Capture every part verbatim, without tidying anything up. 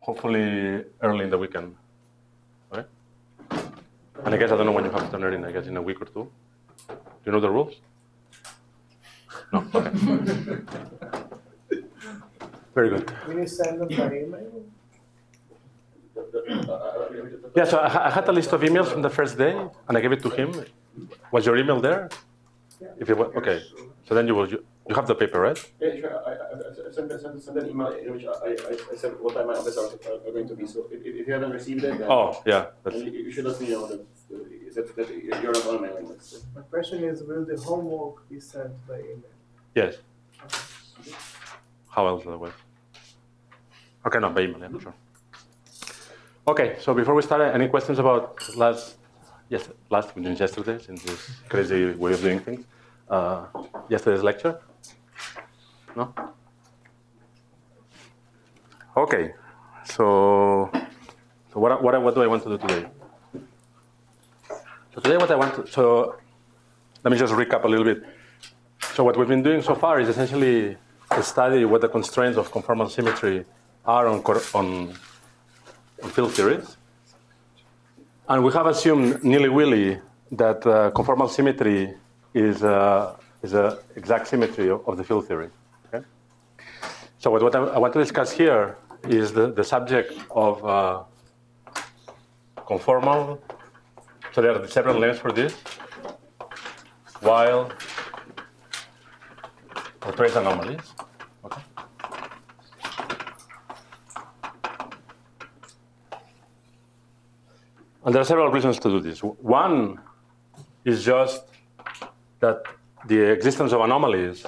hopefully early in the weekend. Okay? And I guess I don't know when you have to turn it in. I guess in a week or two. Do you know the rules? No. Okay. Very good. Will you send them by email? Yeah. So I, I had a list of emails from the first day, and I gave it to him. Was your email there? Yeah. If it was, okay. So then you will. You, you have the paper, right? Yeah, sure. I, I, I sent, sent, sent an email in which I, I, I said what time my office hours are going to be. So if, if you haven't received it, then, Oh, yeah. That's... then you, you should let me know that, that, that you're not on my mailing list. My question is, will the homework be sent by email? Yes. Okay. How else otherwise? Okay, no, by email, yeah, sure. Okay, so before we start, any questions about last, yes, last, which is yesterday, since this crazy way of doing things? Uh, yesterday's lecture? No? Okay, so, so what, what, what do I want to do today? So today what I want to, so let me just recap a little bit. So what we've been doing so far is essentially to study what the constraints of conformal symmetry are on, on, on field theories. And we have assumed nilly-willy that uh, conformal symmetry is a, is a exact symmetry of, of the field theory. Okay? So what, what I, I want to discuss here is the, the subject of uh, conformal. So there are several names for this. While or trace anomalies. Okay. And there are several reasons to do this. One is just that the existence of anomalies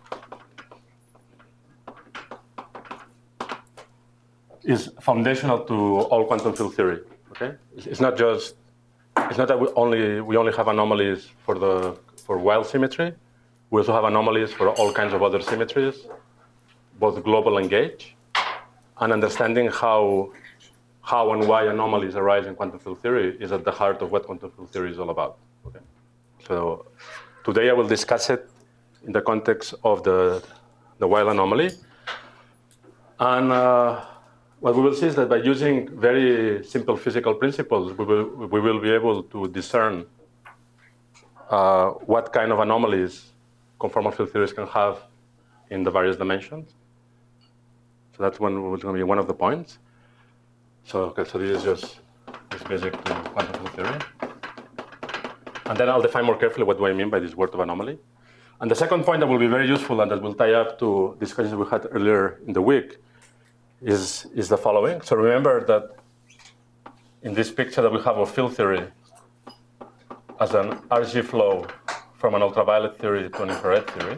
is foundational to all quantum field theory. Okay, it's not just it's not that we only we only have anomalies for the for wild symmetry. We also have anomalies for all kinds of other symmetries, both global and gauge, and understanding how how and why anomalies arise in quantum field theory is at the heart of what quantum field theory is all about. Okay, so today I will discuss it in the context of the the wild anomaly, and. Uh, What we will see is that by using very simple physical principles, we will, we will be able to discern uh, what kind of anomalies conformal field theories can have in the various dimensions. So that's one was going to be one of the points. So, okay, so this is just this basic to quantum field theory. And then I'll define more carefully what do I mean by this word of anomaly. And the second point that will be very useful and that will tie up to discussions we had earlier in the week Is, is the following. So remember that in this picture that we have of field theory as an R G flow from an ultraviolet theory to an infrared theory.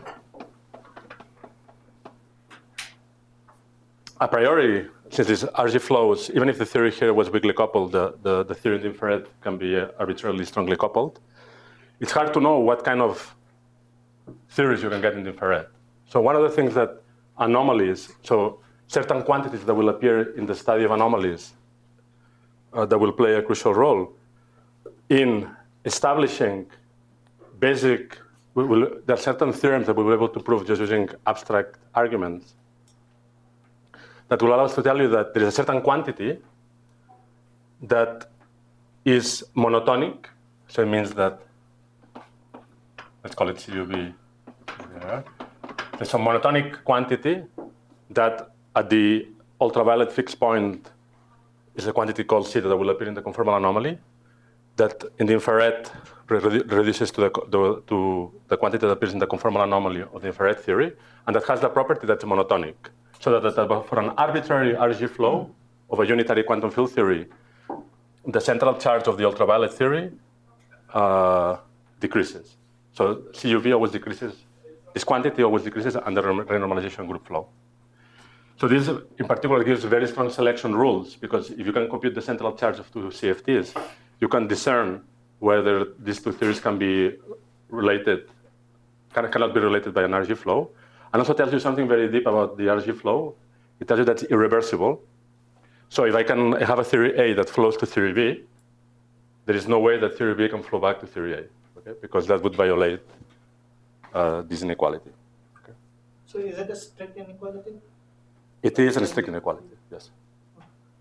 A priori, since these R G flows, even if the theory here was weakly coupled, the, the, the theory in the infrared can be arbitrarily strongly coupled. It's hard to know what kind of theories you can get in the infrared. So one of the things that anomalies, so certain quantities that will appear in the study of anomalies uh, that will play a crucial role in establishing basic, we will, there are certain theorems that we will be able to prove just using abstract arguments that will allow us to tell you that there is a certain quantity that is monotonic. So it means that, let's call it C U B. Yeah. There's a monotonic quantity that at the ultraviolet fixed point is a quantity called C that will appear in the conformal anomaly that in the infrared re reduces to the, the, to the quantity that appears in the conformal anomaly of the infrared theory, and that has the property that's monotonic. So that, that for an arbitrary R G flow of a unitary quantum field theory, the central charge of the ultraviolet theory uh, decreases. So C U V always decreases, this quantity always decreases under renormalization group flow. So this, in particular, gives very strong selection rules, because if you can compute the central charge of two C F Ts, you can discern whether these two theories can be related, can, cannot be related by an R G flow. And also tells you something very deep about the R G flow. It tells you that it's irreversible. So if I can have a theory A that flows to theory B, there is no way that theory B can flow back to theory A, okay? Because that would violate uh, this inequality. Okay? So is it a strict inequality? It is a strict inequality, yes.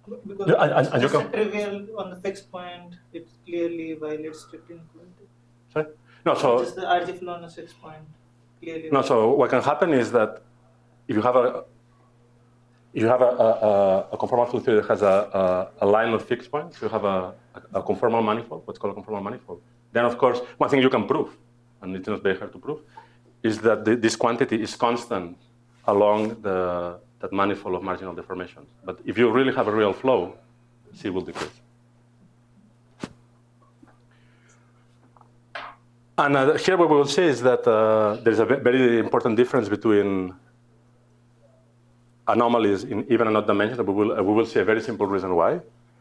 Because Yeah, and- and- and you just a can- trivial on the fixed point, it clearly violates strict inequality. Sorry? No, so Just the R G flow on a fixed point clearly. no, so what can happen is that if you have a you have a, a, a conformal field theory that has a, a, a line of fixed points, you have a, a, a conformal manifold, what's called a conformal manifold. Then, of course, one thing you can prove, and it's not very hard to prove, is that the, this quantity is constant along the, that manifold of marginal deformations. But if you really have a real flow, C will decrease. And uh, here what we will see is that uh, there's a very important difference between anomalies in even and odd dimensions. We will, uh, we will see a very simple reason why.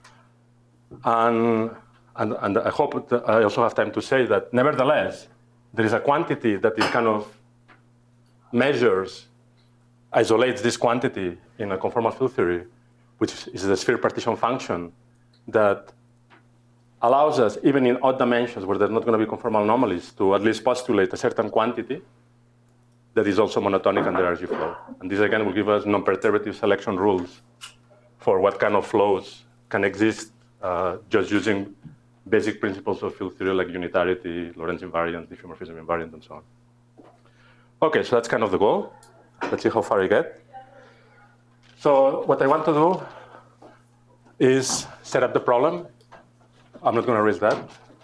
And, and, and I hope that I also have time to say that nevertheless, there is a quantity that is kind of measures, isolates this quantity in a conformal field theory, which is the sphere partition function that allows us, even in odd dimensions where there's not going to be conformal anomalies, to at least postulate a certain quantity that is also monotonic under R G flow. And this, again, will give us non-perturbative selection rules for what kind of flows can exist uh, just using basic principles of field theory like unitarity, Lorentz invariant, diffeomorphism invariant, and so on. OK, so that's kind of the goal. Let's see how far I get. So what I want to do is set up the problem. I'm not going to raise that.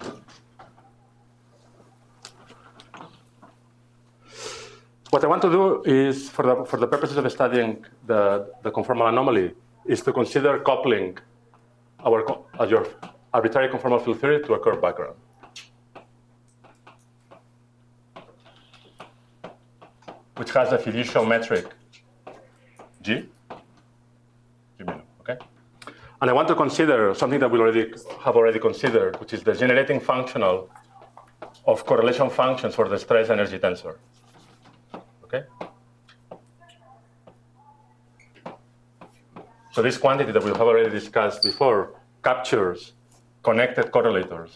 What I want to do is, for the, for the purposes of studying the, the conformal anomaly, is to consider coupling our, uh, your arbitrary conformal field theory to a curved background. Which has a fiducial metric G. G minimum, okay? And I want to consider something that we already have already considered, which is the generating functional of correlation functions for the stress energy tensor. Okay? So this quantity that we have already discussed before captures connected correlators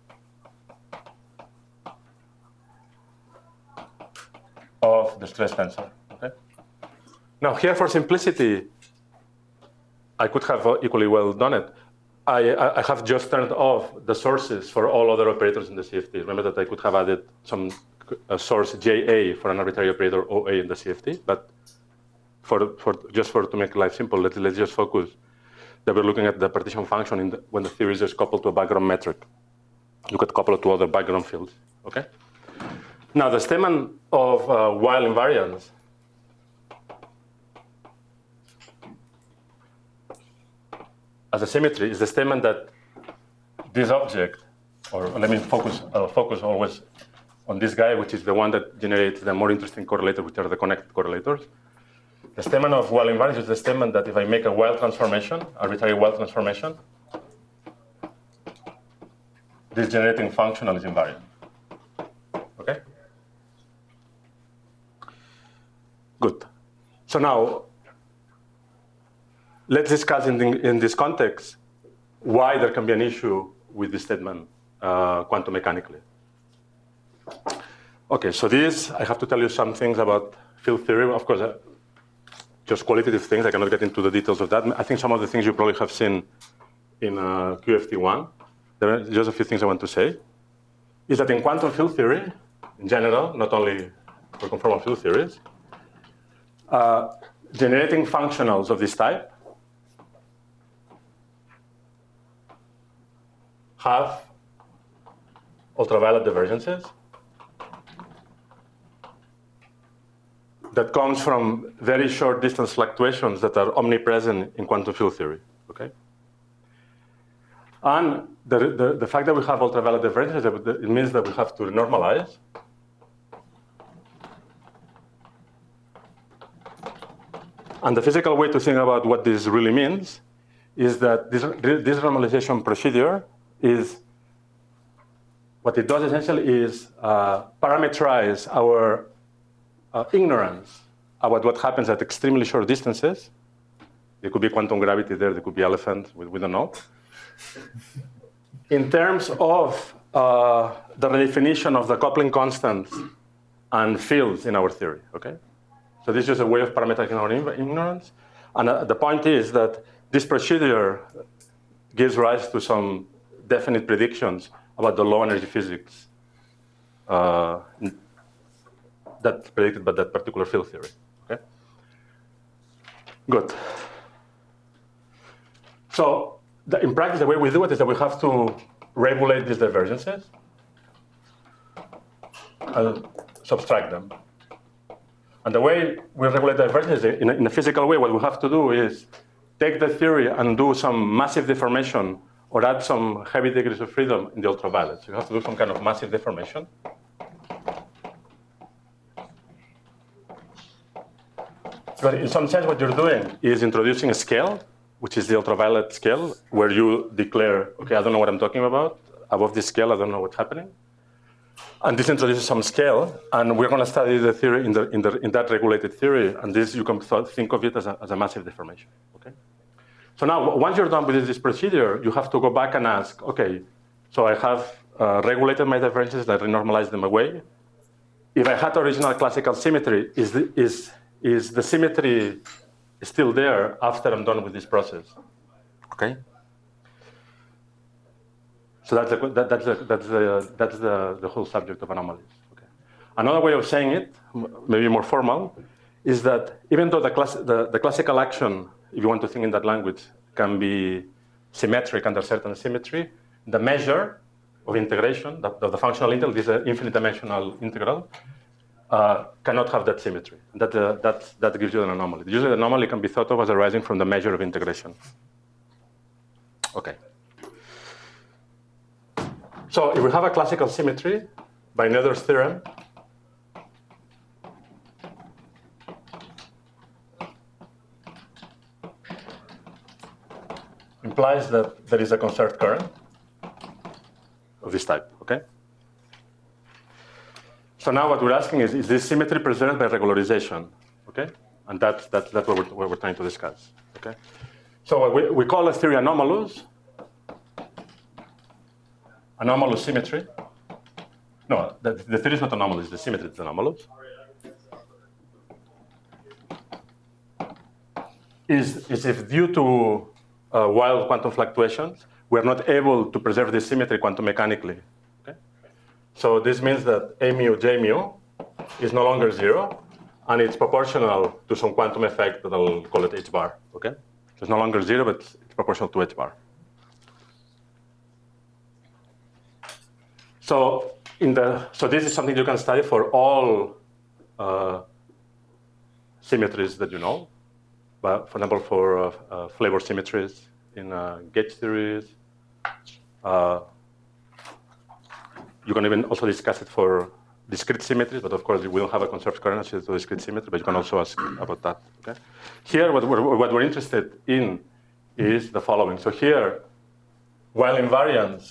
of the stress tensor. Okay? Now here, for simplicity, I could have equally well done it. I, I have just turned off the sources for all other operators in the C F T. Remember that I could have added some uh, source J A for an arbitrary operator O A in the C F T, but for, for just for to make life simple, let's, let's just focus that we're looking at the partition function in the, when the theory is just coupled to a background metric. You could couple it to other background fields. Okay. Now the statement of uh, Weyl invariance as a symmetry is the statement that this object, or let me focus, uh, focus always on this guy, which is the one that generates the more interesting correlators, which are the connected correlators. The statement of Weyl invariance is the statement that if I make a Weyl transformation, arbitrary Weyl transformation, this generating functional is invariant. Okay? Good. So now, let's discuss in, the, in this context why there can be an issue with this statement uh, quantum mechanically. Okay, so this, I have to tell you some things about field theory. Of course, uh, just qualitative things. I cannot get into the details of that. I think some of the things you probably have seen in uh, Q F T one. There are just a few things I want to say. Is that in quantum field theory, in general, not only for conformal field theories, uh, generating functionals of this type have ultraviolet divergences that comes from very short distance fluctuations that are omnipresent in quantum field theory. Okay? And the, the, the fact that we have ultraviolet divergences, it means that we have to normalize. And the physical way to think about what this really means is that this, this normalization procedure is, what it does essentially is uh, parameterize our uh, ignorance about what happens at extremely short distances. There could be quantum gravity there, there could be elephant, we, we don't know. In terms of uh, the redefinition of the coupling constants and fields in our theory, okay? So this is a way of parameterizing our ignorance. And uh, the point is that this procedure gives rise to some definite predictions about the low energy physics uh, that's predicted by that particular field theory. Okay. Good. So the, in practice, the way we do it is that we have to regulate these divergences and subtract them. And the way we regulate divergences in a, in a physical way, what we have to do is take the theory and do some massive deformation or add some heavy degrees of freedom in the ultraviolet. So you have to do some kind of massive deformation. But in some sense, what you're doing is introducing a scale, which is the ultraviolet scale, where you declare, okay, I don't know what I'm talking about. Above this scale, I don't know what's happening. And this introduces some scale, and we're going to study the theory in, the, in, the, in that regulated theory, and this you can th think of it as a, as a massive deformation. Okay. So now, once you're done with this procedure, you have to go back and ask, okay, so I have uh, regulated my divergences, I renormalized them away. If I had original classical symmetry, is the, is, is the symmetry still there after I'm done with this process? Okay. So that's the, that, that's the, that's the, that's the, the whole subject of anomalies. Okay. Another way of saying it, maybe more formal, is that even though the, class, the, the classical action, if you want to think in that language, can be symmetric under certain symmetry, the measure of integration, the, the functional integral, this uh, infinite dimensional integral, uh, cannot have that symmetry. That, uh, that, that gives you an anomaly. Usually the anomaly can be thought of as arising from the measure of integration. Okay. So if we have a classical symmetry by Noether's theorem, implies that there is a conserved current of this type, okay? So now what we're asking is, is this symmetry preserved by regularization, okay? And that's, that's, that's what, we're, what we're trying to discuss, okay? So we, we call a theory anomalous, anomalous symmetry. No, the, the theory is not anomalous, the symmetry is anomalous. Is, is if due to uh, wild quantum fluctuations, we're not able to preserve this symmetry quantum mechanically. Okay? So this means that A mu, J mu is no longer zero, and it's proportional to some quantum effect that I'll call it H bar. Okay? So it's no longer zero, but it's proportional to H bar. So, in the, so this is something you can study for all uh, symmetries that you know. But for example, for uh, uh, flavor symmetries in uh, gauge theories. Uh, you can even also discuss it for discrete symmetries, but of course we don't have a conserved current associated to discrete symmetry, but you can also ask about that. Okay? Here, what we're, what we're interested in is the following. So here, while invariance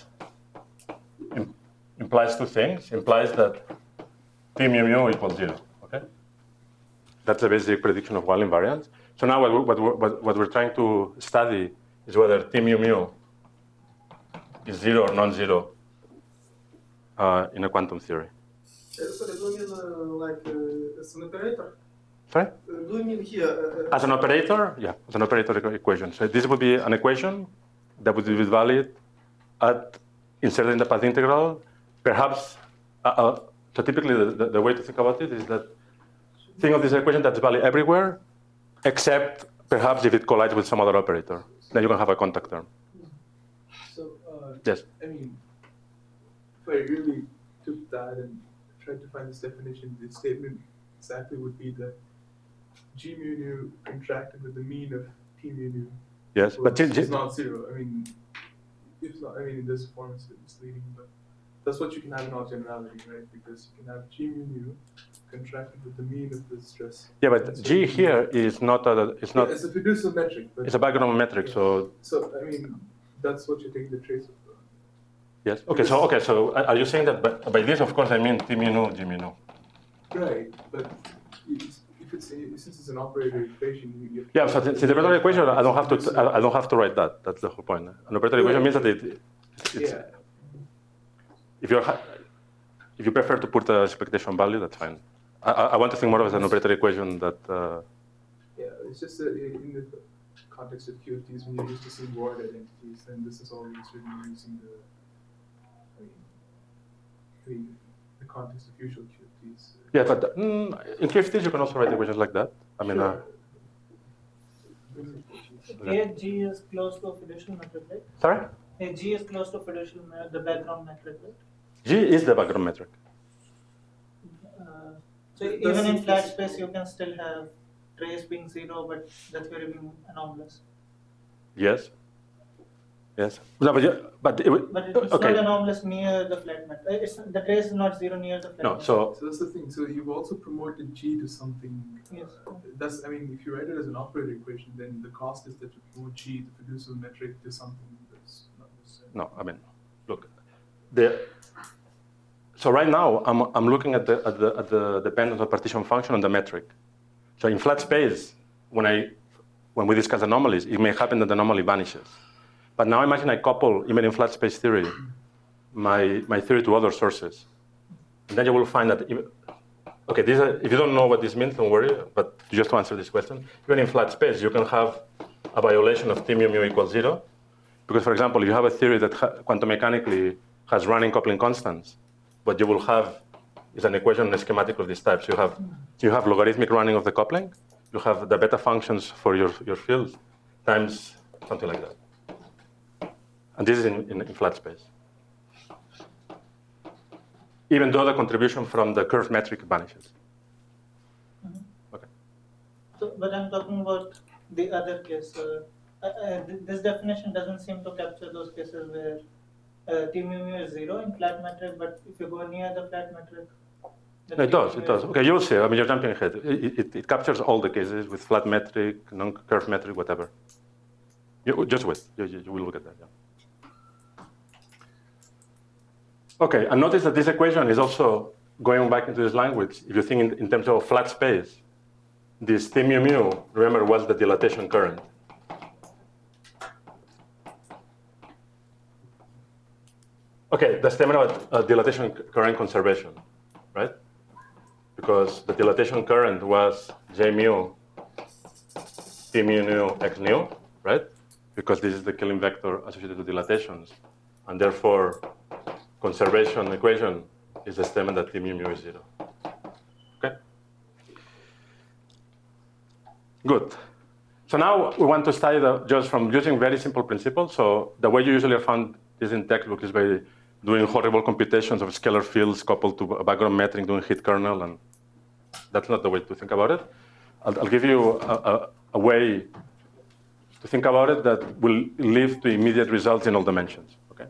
implies two things. Implies that T mu mu equals zero. Okay, that's a basic prediction of while invariance. So now what, what, what, what we're trying to study is whether T mu mu is zero or non-zero uh, in a quantum theory. Uh, sorry, do you mean uh, like uh, as an operator? Sorry? Uh, do you mean here? Uh, As an operator, yeah, as an operator equation. So this would be an equation that would be valid at inserted in the path integral. Perhaps, uh, uh, so typically the, the, the way to think about it is that think of this equation that's valid everywhere, except perhaps if it collides with some other operator. Then you can have a contact term. So, uh, Yes. I mean, if I really took that and tried to find this definition, the statement exactly would be that G mu nu contracted with the mean of T mu nu. Yes, but it's, G- it's not zero. I mean, it's not. I mean, in this form it's misleading, but that's what you can have in all generality, right? Because you can have G mu nu contracted with the mean of the stress. yeah, but So G you- here is not a, it's not, Yeah, it's a fiducial metric, but it's a background metric, so so I mean, that's what you take the trace of. yes. Okay, so, okay, so are you saying that by, by this, of course, I mean T mu nu, G mu nu? Right, but it's, if it's a, since it's an operator equation, you, you Yeah, so the, the operator equation, I don't have to, I, I don't have to write that. That's the whole point. An operator equation means that it, it's, yeah. if you're, ha- if you prefer to put a expectation value, that's fine. I, I I want to think more of as an operator equation that, uh, Yeah, it's just uh, in the context context of Q F Ts, when you're used to seeing void identities, then this is always written using the, I mean, the, the context of usual Q F Ts. Yeah, but mm, in Q F Ts you can also write equations like that. I mean, Sure. uh, A G is close to a fiducial metric, right? sorry? A G is close to fiducial metric, the background metric, right? G is the background metric. Uh, so That's- even in flat that's- space, you can still have trace being zero, but the theory being anomalous. Yes. Yes. No, but, you- but it, would- But it's okay. not anomalous near the flat metric. It's, the trace is not zero near the flat No, metric. so So that's the thing. So you've also promoted G to something. Yes. That's, I mean, if you write it as an operator equation, then the cost is that you promote G, the fiducial metric, to something that's not necessarily. no, I mean, look, the so right now I'm I'm looking at the at the at the dependence of partition function on the metric. So in flat space, when I when we discuss anomalies, it may happen that the anomaly vanishes. But now imagine I couple, even in flat space theory, my my theory to other sources, and then you will find that even, okay, this is, if you don't know what this means, don't worry. But just to answer this question, even in flat space, you can have a violation of T mu mu equals zero, because, for example, if you have a theory that ha quantum mechanically has running coupling constants, what you will have is an equation and a schematic of this type. So you have you have logarithmic running of the coupling, you have the beta functions for your your fields times something like that, and this is in, in, in flat space. Even though the contribution from the curve metric vanishes. Mm-hmm. Okay. So, but I'm talking about the other case. Uh, uh, uh, th- this definition doesn't seem to capture those cases where uh, T mu mu is zero in flat metric, but if you go near the flat metric, then It T does, mu it mu does. is- Okay, you'll see. I mean, you're jumping ahead. It, it, it captures all the cases with flat metric, non-curve metric, whatever. You, just wait. You, you, you will look at that. Yeah. Okay, and notice that this equation is also going back into this language. If you think in, in terms of flat space, this T mu mu, remember, was the dilatation current. Okay, the statement about uh, dilatation current conservation, right? Because the dilatation current was J mu T mu nu x nu, right? Because this is the Killing vector associated with dilatations, and therefore conservation equation is the statement that T mu mu is zero. Okay. Good. So now we want to study the, just from using very simple principles. So the way you usually found this in textbook is by doing horrible computations of scalar fields coupled to a background metric, doing hit kernel, and that's not the way to think about it. I'll, I'll give you a, a, a way to think about it that will lead to immediate results in all dimensions. Okay.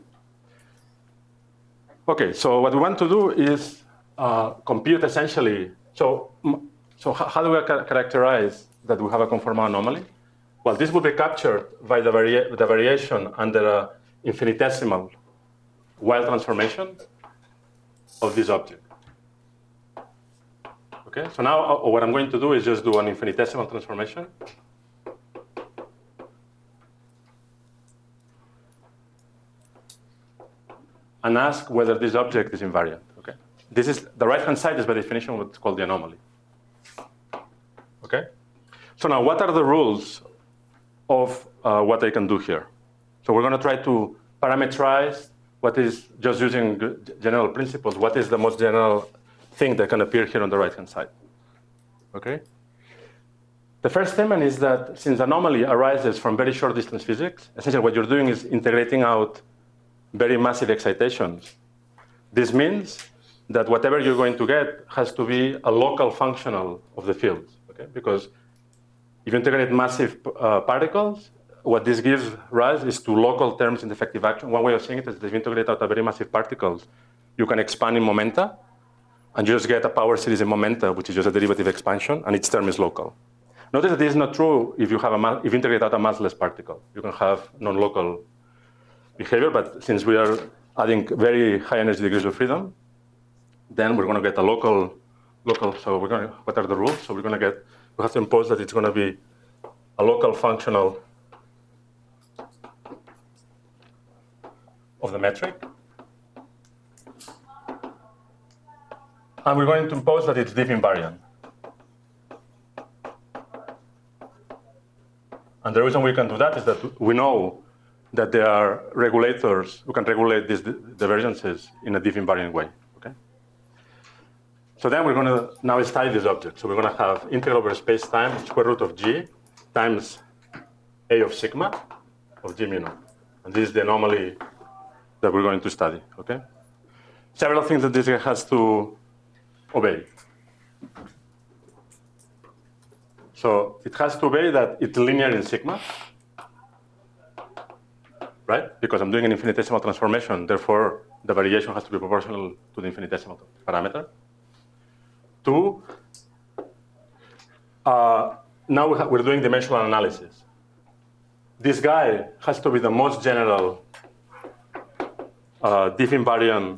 Okay. So what we want to do is uh, compute essentially. So, so how do we ca characterize that we have a conformal anomaly? Well, this will be captured by the, vari the variation under a infinitesimal Weyl transformation of this object. Okay, so now uh, what I'm going to do is just do an infinitesimal transformation. And ask whether this object is invariant. Okay, this is the right-hand side is by definition what's called the anomaly. Okay, so now what are the rules of uh, what I can do here? So we're going to try to parameterize what is, just using general principles, what is the most general thing that can appear here on the right-hand side. Okay. The first statement is that since anomaly arises from very short distance physics, essentially what you're doing is integrating out very massive excitations. This means that whatever you're going to get has to be a local functional of the field, okay? Because if you integrate massive uh, particles, what this gives rise is to local terms in the effective action. One way of saying it is that if you integrate out a very massive particles, you can expand in momenta, and you just get a power series in momenta, which is just a derivative expansion, and its term is local. Notice that this is not true if you have a if you integrate out a massless particle. You can have non-local behavior, but since we are adding very high energy degrees of freedom, then we're going to get a local, local. So we're going to, what are the rules? So we're going to get, we have to impose that it's going to be a local functional of the metric. And we're going to impose that it's diff invariant. And the reason we can do that is that we know that there are regulators who can regulate these divergences in a diff invariant way. Okay. So then we're going to now study this object. So we're going to have integral over space-time square root of g times a of sigma of g mu naught. And this is the anomaly that we're going to study. Okay. Several things that this has to obey. So it has to obey that it's linear in sigma, right? Because I'm doing an infinitesimal transformation, therefore the variation has to be proportional to the infinitesimal parameter. Two, uh, now we we're doing dimensional analysis. This guy has to be the most general uh, diff invariant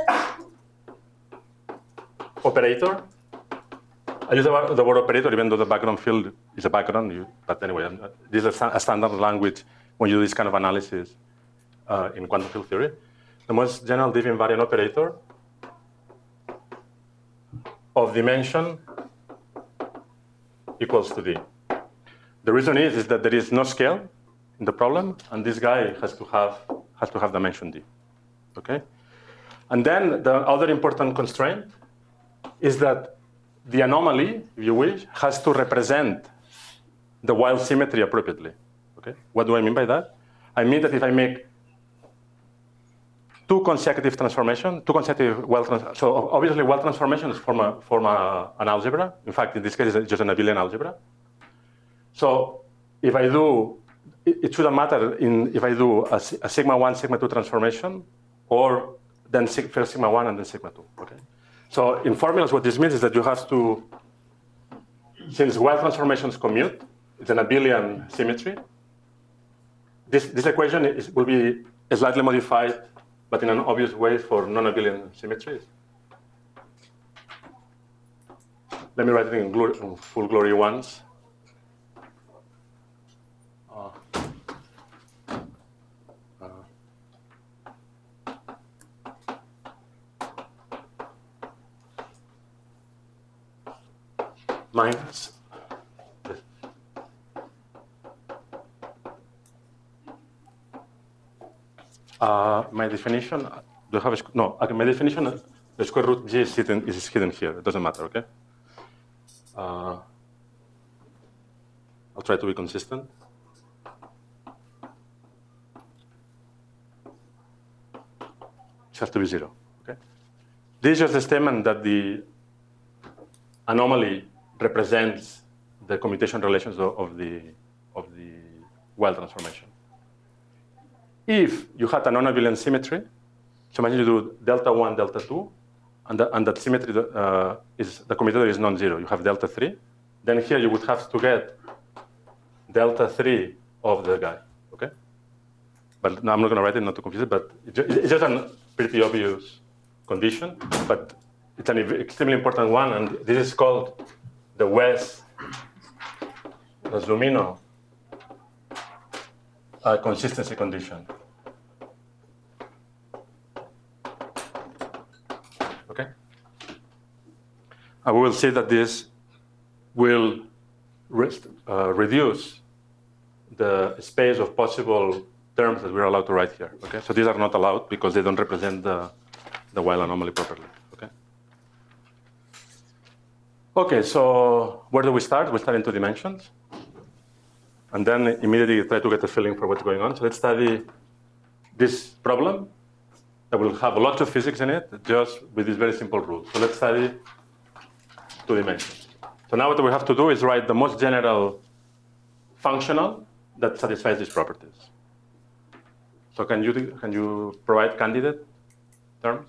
operator. I use the, the word operator even though the background field is a background, you, but anyway, I'm, this is a, a standard language when you do this kind of analysis uh, in quantum field theory. The most general diff invariant operator of dimension equals to D. The reason is, is that there is no scale in the problem, and this guy has to have, has to have dimension D. Okay? And then the other important constraint is that the anomaly, if you wish, has to represent the Weyl symmetry appropriately. Okay? What do I mean by that? I mean that if I make two consecutive transformations, two consecutive Weyl trans so obviously Weyl transformations form, a, form a, an algebra. In fact, in this case, it's just an abelian algebra. So if I do, it, it shouldn't matter in, if I do a, a sigma one, sigma two transformation, or then sig, first sigma one and then sigma two. Okay? So in formulas, what this means is that you have to, since Weyl transformations commute, it's an abelian symmetry. This, this equation is, will be slightly modified, but in an obvious way for non-abelian symmetries. Let me write it in, glory, in full glory once. Uh, uh, minus this. Uh, my definition, do you have a, no, okay, my definition, the square root g is hidden, is hidden here. It doesn't matter, okay? Uh, I'll try to be consistent. It has to be zero, okay? This is just a statement that the anomaly represents the commutation relations of, of the of the Weyl transformation. If you had a non-abelian symmetry, so imagine you do delta one, delta two, and, the, and that symmetry uh, is the commutator is non-zero. You have delta three. Then here you would have to get delta three of the guy. Okay. But no, I'm not going to write it not to confuse it. But it's just a pretty obvious condition, but it's an extremely important one, and this is called the West Zumino uh, consistency condition. Okay? And we will see that this will rest, uh, reduce the space of possible terms that we're allowed to write here. Okay? So these are not allowed because they don't represent the, the Weyl anomaly properly. Okay? Okay, so where do we start? We start in two dimensions. And then immediately try to get a feeling for what's going on. So let's study this problem that will have a lot of physics in it, just with this very simple rule. So let's study two dimensions. So now what we have to do is write the most general functional that satisfies these properties. So can you, can you provide candidate terms?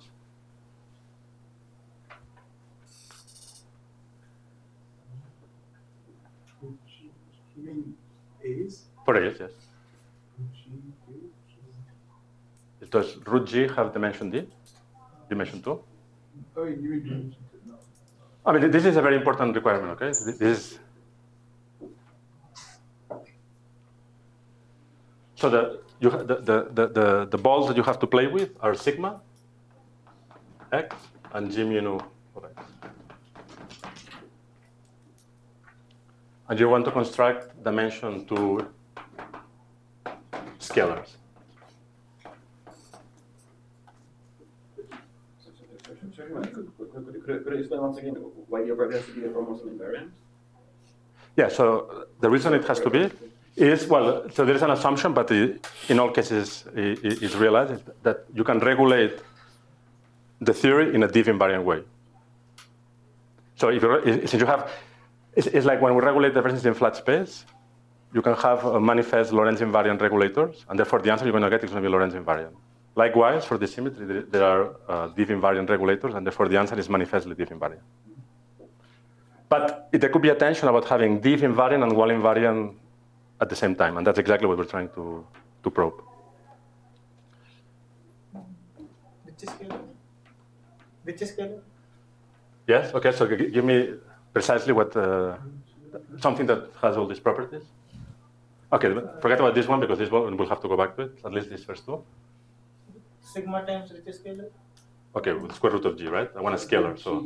You mean A's? For A's, yes. Does root G have dimension D? Dimension two? Oh, you mean dimension two? No. I mean, this is a very important requirement, okay? This is... So the, you, the, the, the, the, the balls that you have to play with are sigma, x, and g mu nu of x. And you want to construct dimension to scalars. Sorry, Mike, could, could, could, could, could you explain once again why the operator has to be a chromosome invariant? Yeah, so the reason it has to be is, well, so there is an assumption, but it, in all cases it, it, it's realized that you can regulate the theory in a diff invariant way. So if you, since you have, it's, it's like when we regulate divergence in flat space, you can have a manifest Lorentz invariant regulators, and therefore the answer you're going to get is going to be Lorentz invariant. Likewise, for the symmetry, there are uh, diff invariant regulators, and therefore the answer is manifestly diff invariant. But there could be a tension about having diff invariant and wall invariant at the same time, and that's exactly what we're trying to, to probe. Which is scalar? Which is scalar? Yes, okay, so g give me precisely what, uh, something that has all these properties. Okay, forget about this one because this one we'll have to go back to it, at least these first two. Sigma times Rich's scalar? Okay, with square root of g, right? I want a scalar, so.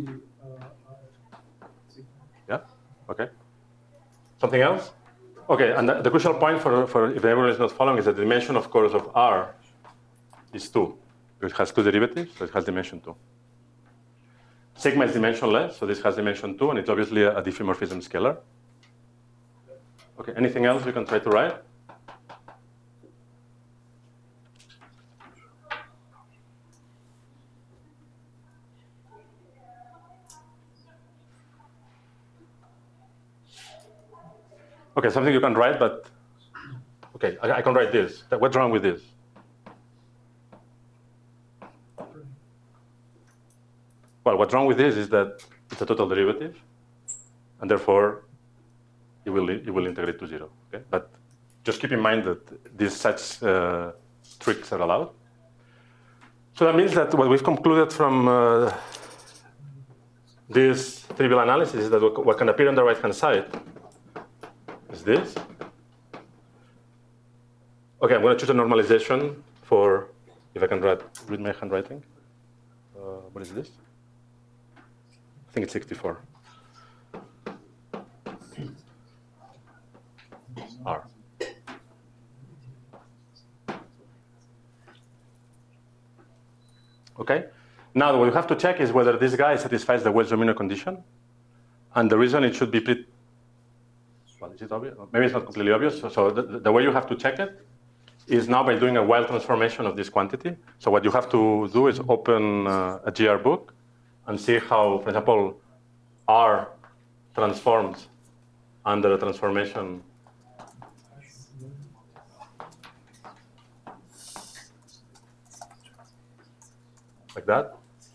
Yeah, okay. Something else? Okay, and the, the crucial point for, for if everyone is not following is that the dimension, of course, of R is two. It has two derivatives, so it has dimension two. Sigma is dimensionless, so this has dimension two, and it's obviously a, a diffeomorphism scalar. Okay, anything else we can try to write? Okay, something you can write, but okay, I, I can write this. What's wrong with this? Well, what's wrong with this is that it's a total derivative, and therefore it will it will integrate to zero. Okay, but just keep in mind that these such uh, tricks are allowed. So that means that what we've concluded from uh, this trivial analysis is that what can appear on the right-hand side is this. Okay, I'm going to choose a normalization for, if I can write, read my handwriting. Uh, what is this? I think it's sixty-four. R. Okay. Now what we have to check is whether this guy satisfies the Wells-Domino condition, and the reason it should be pretty. Well, is it obvious? Maybe it's not completely obvious. So, so the, the way you have to check it is now by doing a Weyl transformation of this quantity. So what you have to do is open uh, a G R book and see how, for example, R transforms under a transformation like that.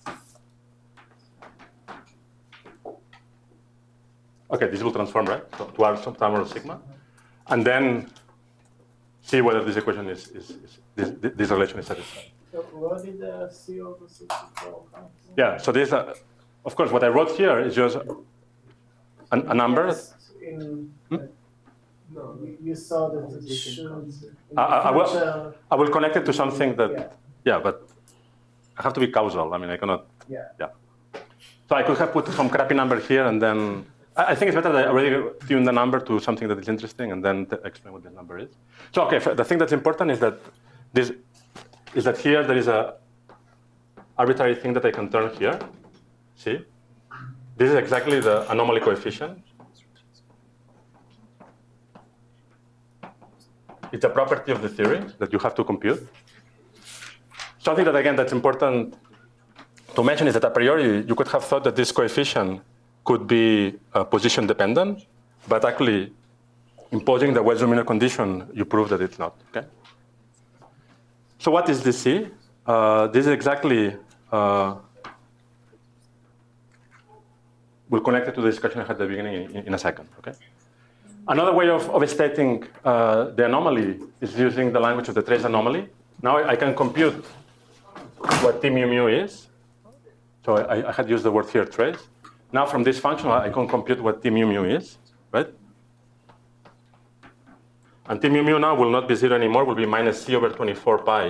Okay, this will transform, right? So to R some or sigma. And then see whether this equation is, is, is this, this relation is satisfied. So what did the C over sixty-four come from? Yeah, so this, uh, of course, what I wrote here is just a, a number. Yes, in, Hmm? no, you, you saw that it should. in I, I, I, will, future- I will connect it to something that, Yeah. yeah, but I have to be causal. I mean, I cannot, Yeah. yeah. So I could have put some crappy number here and then, I, I think it's better that I already tune the number to something that is interesting and then explain what this number is. So, okay, the thing that's important is that this, is that here there is a arbitrary thing that I can turn here. See? This is exactly the anomaly coefficient. It's a property of the theory that you have to compute. Something that, again, that's important to mention is that a priori, you could have thought that this coefficient could be uh, position dependent, but actually, imposing the Wells-Domino condition, you prove that it's not, okay? So what is this C? Uh, this is exactly, uh, we'll connect it to the discussion I had at the beginning in, in a second, okay? Another way of, of stating uh, the anomaly is using the language of the trace anomaly. Now I, I can compute what T mu mu is. So I, I had used the word here, trace. Now from this function, I can compute what T mu mu is, right? And T mu mu now will not be zero anymore, will be minus C over twenty-four pi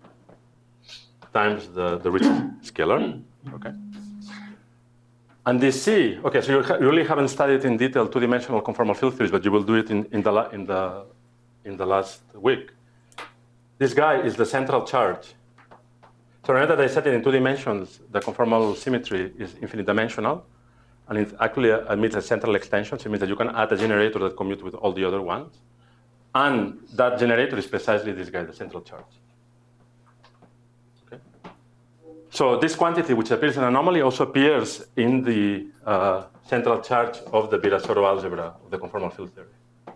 times the, the Ricci scalar, okay? And this C, okay, so you, ha you really haven't studied in detail two-dimensional conformal field theories, but you will do it in, in, the, la in, the, in the last week. this guy is the central charge. So remember that I said it in two dimensions, the conformal symmetry is infinite dimensional, and it actually admits a central extension, so it means that you can add a generator that commutes with all the other ones. And that generator is precisely this guy, the central charge. Okay? So this quantity, which appears in an anomaly, also appears in the uh, central charge of the Virasoro algebra of the conformal field theory,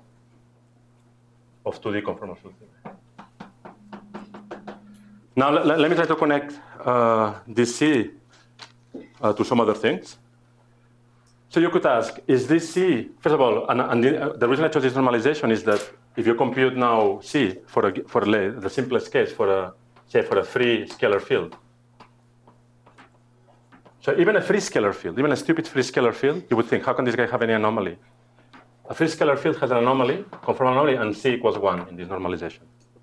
of two D conformal field theory. Now, let, let me try to connect uh, this C uh, to some other things. So you could ask, is this C, first of all, and, and the, uh, the reason I chose this normalization is that if you compute now C for, a, for a, the simplest case, for a, say, for a free scalar field. So even a free scalar field, even a stupid free scalar field, you would think, how can this guy have any anomaly? A free scalar field has an anomaly, conformal anomaly, and C equals one in this normalization.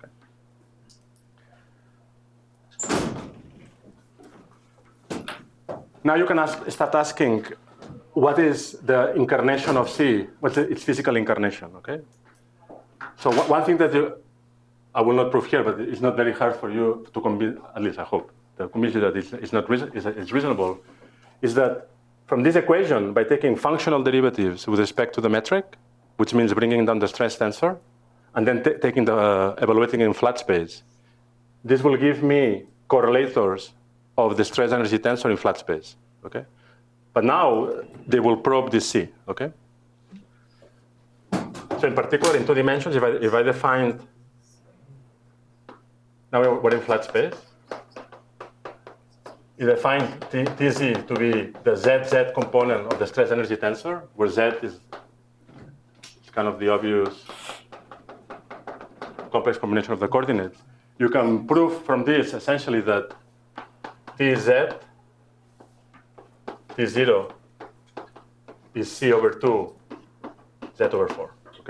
Now you can ask, start asking, what is the incarnation of C? What's its physical incarnation, okay? So one thing that you, I will not prove here, but it's not very hard for you to convince, at least I hope, to convince you that it's, it's not reason, it's, it's reasonable, is that from this equation, by taking functional derivatives with respect to the metric, which means bringing down the stress tensor, and then taking the, uh, evaluating in flat space, this will give me correlators of the stress energy tensor in flat space, okay? But now they will probe this C, okay? So in particular, in two dimensions, if I, if I defined, now we're in flat space, you define T Z to be the Z Z component of the stress energy tensor, where Z is, is kind of the obvious complex combination of the coordinates. You can prove from this essentially that T Z, T zero is C over two, Z over four, okay?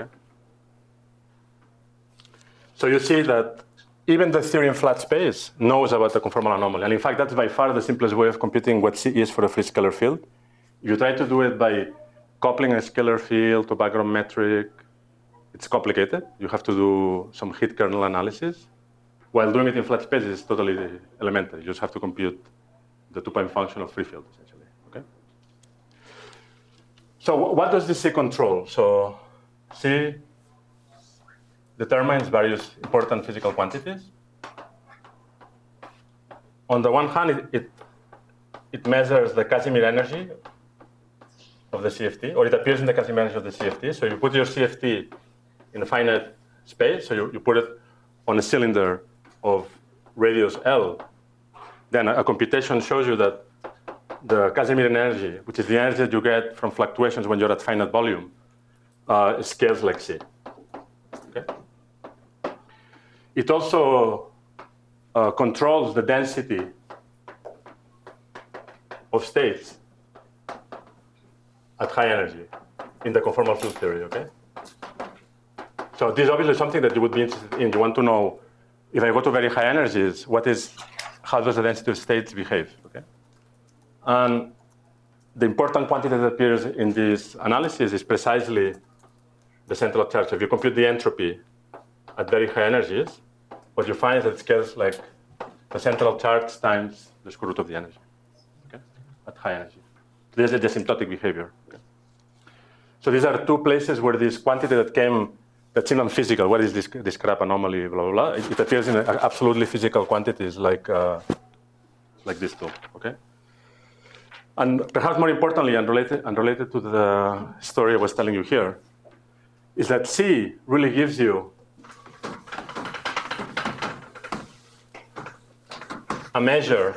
So you see that even the theory in flat space knows about the conformal anomaly. And in fact, that's by far the simplest way of computing what C is for a free scalar field. If you try to do it by coupling a scalar field to background metric, it's complicated. You have to do some heat kernel analysis. While doing it in flat space is totally elementary. You just have to compute the two-point function of free field, essentially, okay? So what does this C control? So C determines various important physical quantities. On the one hand, it, it, it measures the Casimir energy of the C F T, or it appears in the Casimir energy of the C F T. So you put your C F T in a finite space, so you, you put it on a cylinder of radius L. Then a, a computation shows you that the Casimir energy, which is the energy that you get from fluctuations when you're at finite volume, uh, scales like C. Okay? It also uh, controls the density of states at high energy in the conformal field theory, okay? So this is obviously something that you would be interested in. You want to know, if I go to very high energies, what is, how does the density of states behave, okay? And the important quantity that appears in this analysis is precisely the central charge. So if you compute the entropy at very high energies, what you find is that it scales like the central charge times the square root of the energy, okay? At high energy. This is the asymptotic behavior. Okay? So these are two places where this quantity that came, that seemed unphysical, what is this, this crap anomaly, blah, blah, blah, it, it appears in absolutely physical quantities like, uh, like this two, okay? And perhaps more importantly, and related, and related to the story I was telling you here, is that C really gives you a measure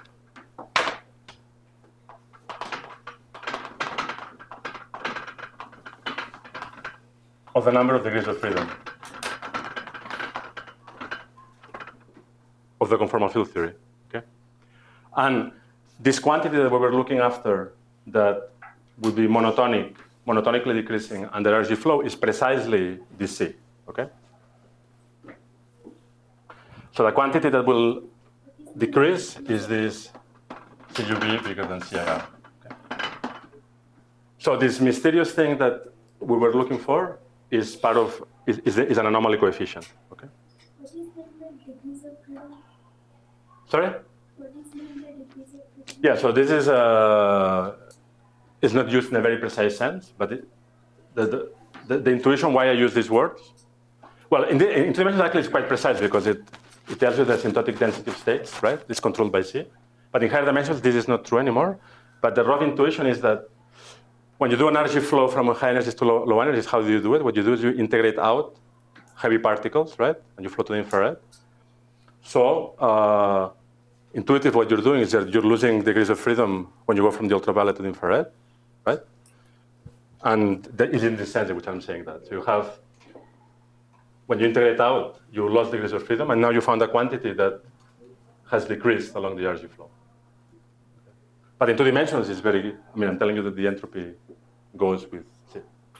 of the number of degrees of freedom of the conformal field theory, okay? And this quantity that we were looking after that would be monotonic, monotonically decreasing under R G flow is precisely this C, okay? So the quantity that will decrease is this C U B bigger than C I R, okay? So this mysterious thing that we were looking for is part of, is, is, is an anomaly coefficient, okay? What is the Sorry? What is meant by degrees of freedom? Yeah, so this is uh, is not used in a very precise sense, but it, the, the, the, the intuition why I use these words, well, in, the, in two dimensions actually it's quite precise because it, it tells you the asymptotic density of states, right? It's controlled by C. But in higher dimensions, this is not true anymore. But the rough intuition is that when you do an energy flow from high energies to low, low energies, how do you do it? What you do is you integrate out heavy particles, right? And you flow to the infrared. So uh, intuitive, what you're doing is that you're losing degrees of freedom when you go from the ultraviolet to the infrared, right? And that is in the sense in which I'm saying that. So you have, when you integrate out, you lost degrees of freedom, and now you found a quantity that has decreased along the energy flow. But in two dimensions, it's very, I mean, I'm telling you that the entropy goes with C.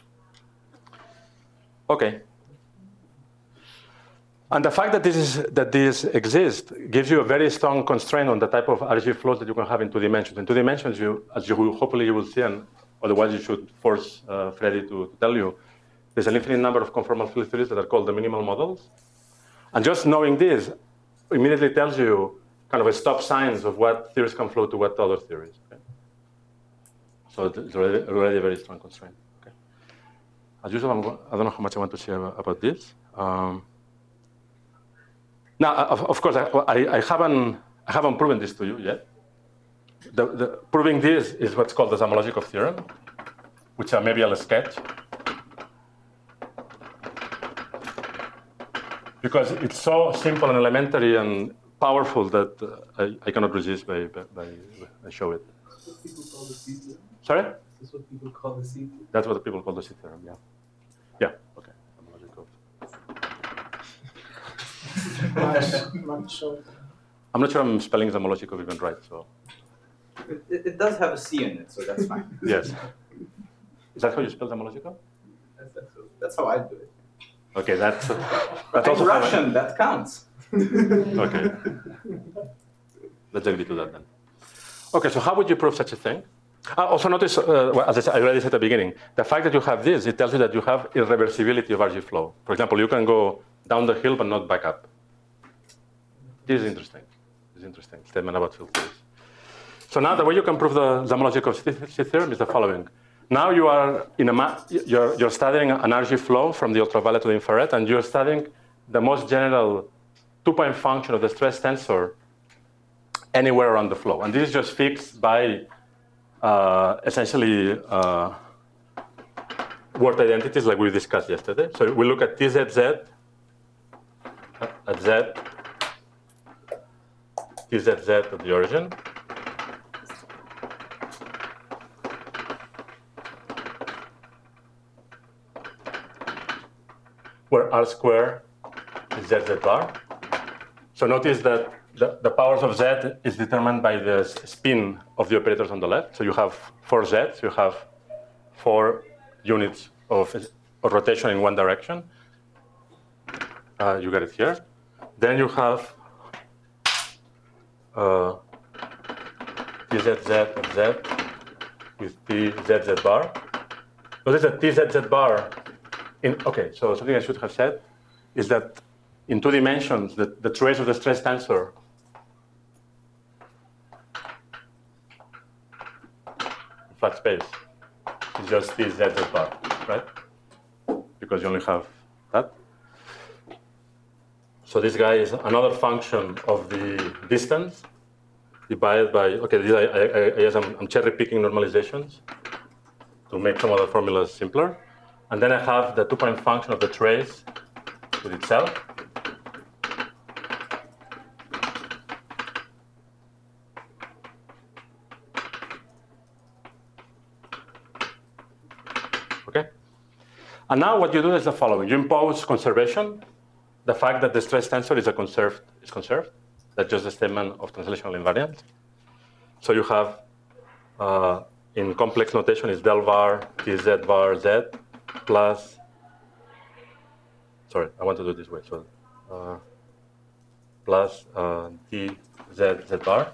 Okay. And the fact that this, is, that this exists gives you a very strong constraint on the type of R G flows that you can have in two dimensions. In two dimensions, you, as you hopefully you will see, and otherwise you should force uh, Freddy to, to tell you, there's an infinite number of conformal field theories that are called the minimal models. And just knowing this immediately tells you kind of a stop signs of what theories can flow to what other theories. Okay? So it's already, already a very strong constraint. Okay? As usual, I'm go I don't know how much I want to say about, about this. Um, now, of, of course, I, I, I, haven't, I haven't proven this to you yet. The, the, proving this is what's called the Zamolodchikov theorem, which uh, maybe I'll sketch. Because it's so simple and elementary and powerful that uh, I, I cannot resist by, by, by, by show it. That's what people call the C theorem. Sorry? This is what people call the C theorem. That's what people call the C theorem, yeah. Yeah, okay. Not sure. I'm not sure I'm spelling Zamolodchikov even right, so. It, it, it does have a C in it, so that's fine. Yes. Is that how you spell Zamolodchikov? That's, that's, That's how I do it. Okay, that's, uh, that's In also fine. Russian, that counts. Okay. Let's agree to that then. Okay, so how would you prove such a thing? Uh, also notice, uh, well, as I, said, I already said at the beginning, the fact that you have this, it tells you that you have irreversibility of R G flow. For example, you can go down the hill but not back up. This is interesting. This is interesting statement about field theories. So now the way you can prove the Zamolodchikov theorem is the following. Now you are in a ma you're, you're studying an R G flow from the ultraviolet to the infrared, and you're studying the most general two-point function of the stress tensor anywhere around the flow. And this is just fixed by uh, essentially uh, word identities like we discussed yesterday. So we look at T Z Z, at Z, T Z Z at the origin. Where R square is Z Z bar. So notice that the, the powers of Z is determined by the spin of the operators on the left. So you have four Z's, you have four units of, of rotation in one direction. Uh, you get it here. Then you have uh, T Z Z of Z with T Z Z bar. Notice that T Z Z bar in, okay, so something I should have said is that in two dimensions, the, the trace of the stress tensor in flat space is just T Z Z bar, right? Because you only have that. So this guy is another function of the distance divided by, okay, this, I, I, I guess I'm, I'm cherry picking normalizations to make some other formulas simpler. And then I have the two-point function of the trace with itself. Okay? And now what you do is the following. You impose conservation, the fact that the stress tensor is a conserved is conserved. That's just a statement of translational invariance. So you have uh, in complex notation is del var T Z var Z plus, sorry, I want to do it this way. So uh, plus uh, T Z Z bar.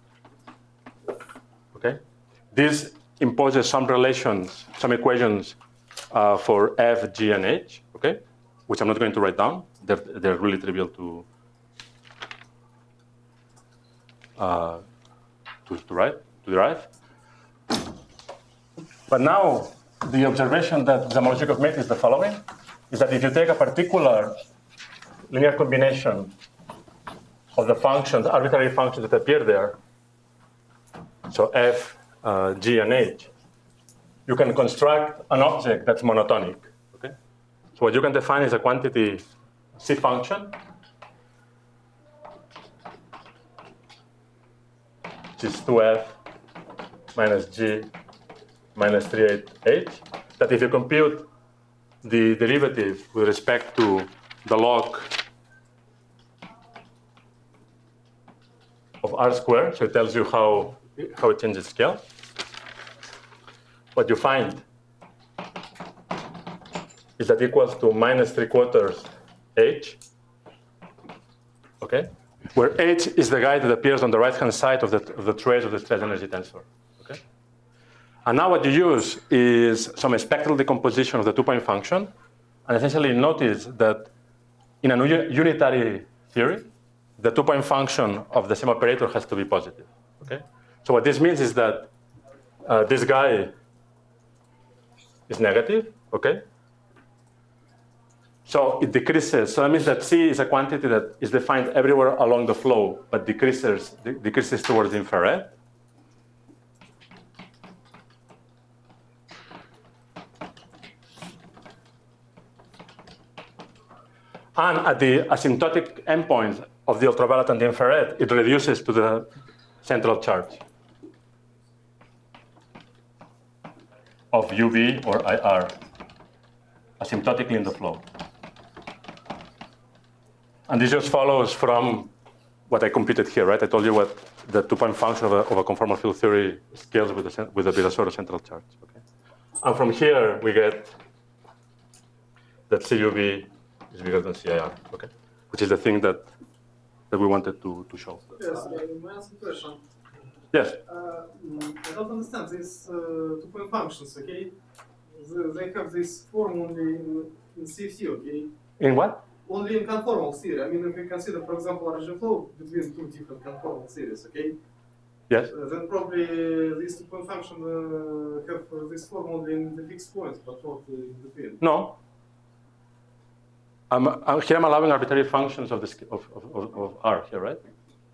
Okay. This imposes some relations, some equations uh, for F, G, and H. Okay, which I'm not going to write down. They're, they're really trivial to uh, to, to, write, to derive. But now, the observation that Zamolodchikov made is the following, is that if you take a particular linear combination of the functions, arbitrary functions that appear there, so f, uh, g, and h, you can construct an object that's monotonic. Okay? So what you can define is a quantity C function, which is two f minus g minus three eight h, that if you compute the derivative with respect to the log of r squared, so it tells you how, how it changes scale, what you find is that equals to minus three quarters h, okay? Where h is the guy that appears on the right-hand side of the, of the trace of the stress energy tensor, okay? And now what you use is some spectral decomposition of the two-point function, and essentially notice that in a unitary theory, the two-point function of the same operator has to be positive, okay? So what this means is that uh, this guy is negative, okay? So it decreases. So that means that C is a quantity that is defined everywhere along the flow, but decreases, de decreases towards the infrared. And at the asymptotic endpoints of the ultraviolet and the infrared, it reduces to the central charge of U V or I R, asymptotically in the flow. And this just follows from what I computed here, right? I told you what the two-point function of a, of a conformal field theory scales with the, with the Virasoro central charge, okay? And from here, we get that C U V is bigger than C I R, okay? Which is the thing that, that we wanted to, to show. Yes, uh, may I ask a question? Yes? Uh, mm, I don't understand these uh, two-point functions, okay? The, they have this form only in, in C F C, okay? In what? Only in conformal theory. I mean, if we consider, for example, R G flow between two different conformal theories, okay? Yes? Uh, then probably these two-point function uh, have uh, this form only in the fixed points, but not uh, in between. No. I'm, I'm, here I'm allowing arbitrary functions of, the, of, of, of R here, right?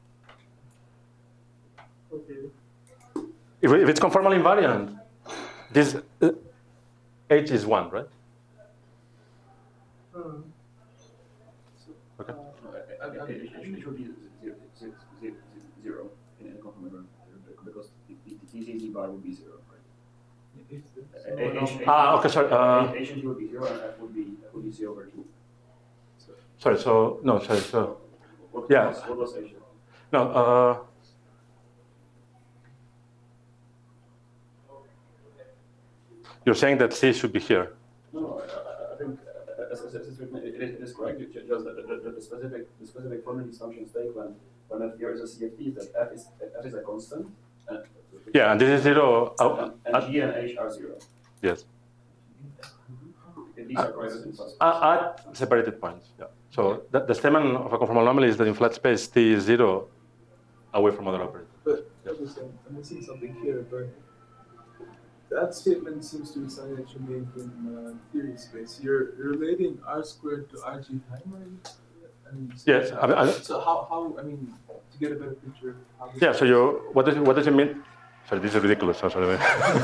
Okay. If, if it's conformal invariant, this uh, H is one, right? Uh, Okay. Uh, I- I- I- It should it should be zero, zero, zero, zero in a complement because the the T Z bar would be zero, right? Uh, H- H- Ah, okay, sorry. Uh, H and T would be zero, and F would be F would be C over two. So, sorry, so, no, sorry, so, what Yeah. was, what was H? no, uh, you're saying that C should be here. No, no, I, I- I think uh, as, as, as it's written, it, it is- it is correct. It's just that the, the, the specific the specific formula assumptions take when when F here is a C F T is that F is F is a constant. And, Yeah, and this is zero. and, Uh, and at, G and H are zero. yes. These are correct in plus. At, at separated points, yeah. So the, the statement of a conformal anomaly is that in flat space T is zero away from other operators. But obviously, I'm, I'm missing something here, but that statement seems to be something that you made in uh, theory space. You're relating R squared to R G time, right? I mean, so, Yes, I mean, I- so how, how, I mean, to get a better picture of how this Yeah, so you, what does, it- what does it mean? Sorry, this is ridiculous, I'm sorry.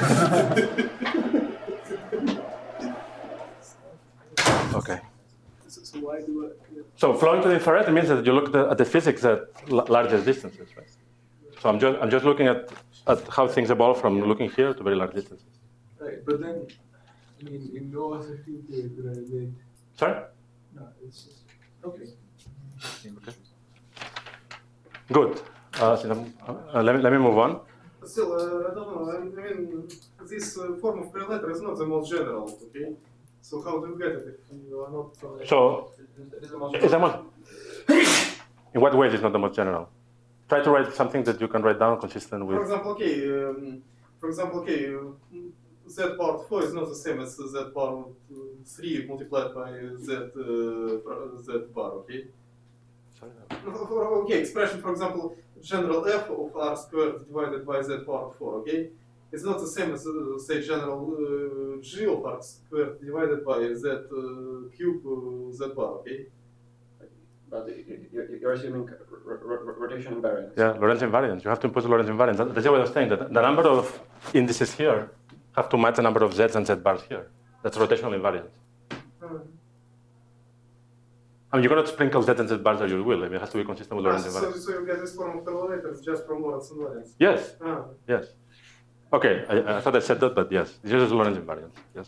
Okay. So, so why do I, yeah. So flowing to the infrared means that you look the, at the physics at l- larger distances, right? So I'm just, I'm just looking at, at how things evolve from looking here to very large distances. Right, but then, I mean, in no other field theory could I relate. Sorry? No, it's just, okay. Okay. Good. Uh, so then, uh, let, me, let me move on. Still, uh, I don't know. I mean, this uh, form of correlator is not the most general, okay? So how do you get it if you are not? Uh, So, It is the most is the most, in what way is it not the most general? Try to write something that you can write down consistent For with. example, okay. Um, for example, okay. Uh, Z bar of four is not the same as Z bar of three multiplied by Z uh, Z bar, okay? Sorry. Okay, expression, for example, general f of r squared divided by z power four, okay? It's not the same as, uh, say, general uh, g of r squared divided by z uh, cube uh, z bar, okay? But you're, you're assuming r- r- rotation invariance. Yeah, Lorentz invariance. You have to impose Lorentz invariance. That- That's what I was saying. That the number of indices here have to match the number of z's and z bars here. That's rotational invariance. Uh, I mean, you cannot sprinkle z and z bars as you will. I mean, it has to be consistent with ah, Lorentz so, invariance. so you get this form of correlators just from Lorentz invariance. Yes, Ah. yes. Okay, I, I thought I said that, but yes, this is Lorentz invariance. Yes.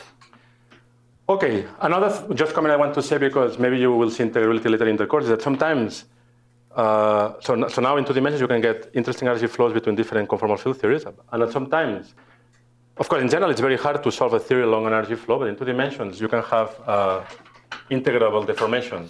Okay, another th- just comment I want to say, because maybe you will see integrability later in the course, is that sometimes, uh, so, n- so now in two dimensions you can get interesting R G flows between different conformal field theories, and that sometimes, of course, in general it's very hard to solve a theory along an R G flow, but in two dimensions you can have uh, integrable deformations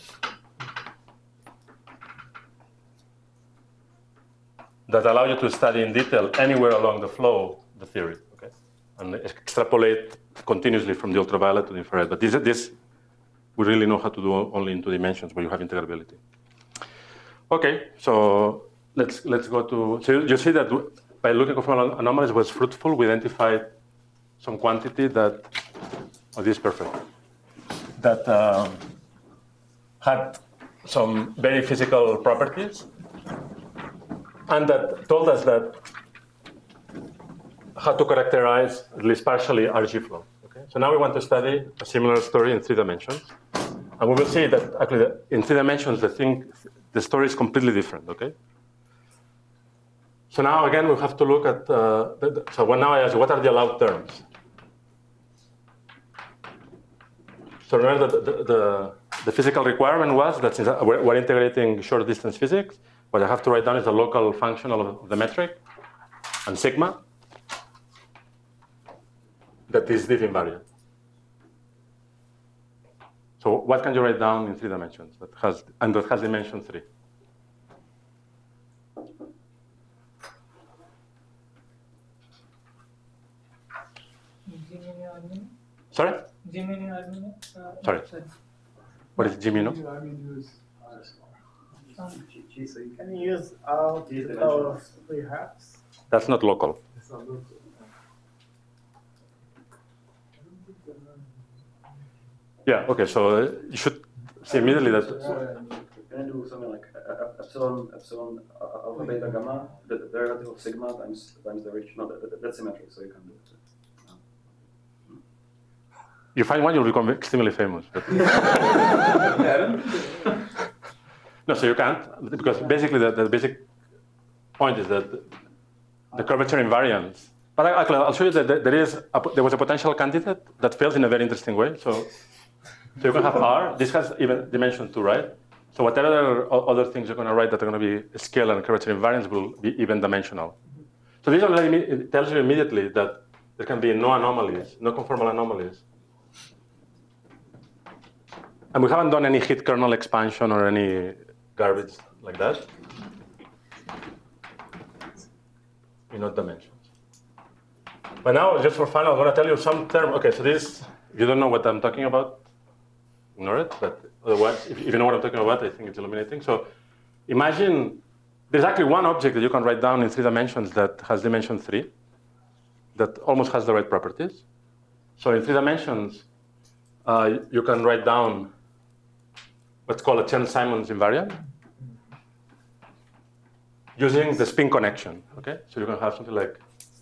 that allow you to study in detail anywhere along the flow the theory, okay, and extrapolate continuously from the ultraviolet to the infrared. But this, this we really know how to do only in two dimensions where you have integrability. Okay, so let's let's go to. So you see that by looking for anomalies was fruitful. We identified some quantity that. Oh, this is perfect. That um, had some very physical properties, and that told us that how to characterize, at least partially, R G flow. Okay? So now we want to study a similar story in three dimensions. And we will see that actually in three dimensions, the thing, the story is completely different, okay? So now again, we have to look at, uh, the, the, so when now I ask you, what are the allowed terms? So remember that the, the, the physical requirement was that since we're, we're integrating short distance physics, what I have to write down is the local function of the metric and sigma that is diff invariant. So what can you write down in three dimensions that has and that has dimension three? G mini R mini. Sorry? G mini R mini. Uh, Sorry. What is G minu? I mean, use Um, So you can use all to the power of three halves. That's not local. it's not local. Yeah, okay, so uh, you should see immediately that. Can I do something like uh, uh, epsilon, epsilon, uh, alpha, beta, gamma, the the derivative of sigma times times the reach? No, that, that, that's symmetric, so you can do it. You find one, you'll become extremely famous. But no, so you can't, because basically the, the basic point is that the curvature invariance. But I, actually, I'll show you that there is a, there was a potential candidate that fails in a very interesting way. So, so you can have R. This has even dimension two, right? So whatever other things you're going to write that are going to be scalar and curvature invariance will be even dimensional. So this already it tells you immediately that there can be no anomalies, no conformal anomalies. And we haven't done any hit kernel expansion or any garbage like that in odd dimensions. But now, just for fun, I'm going to tell you some term. Okay, so this, if you don't know what I'm talking about, ignore it. But otherwise, if, if you know what I'm talking about, I think it's illuminating. So imagine there's actually one object that you can write down in three dimensions that has dimension three, that almost has the right properties. So in three dimensions, uh, you can write down what's called a Chern-Simons invariant using the spin connection. Okay, so you can have something like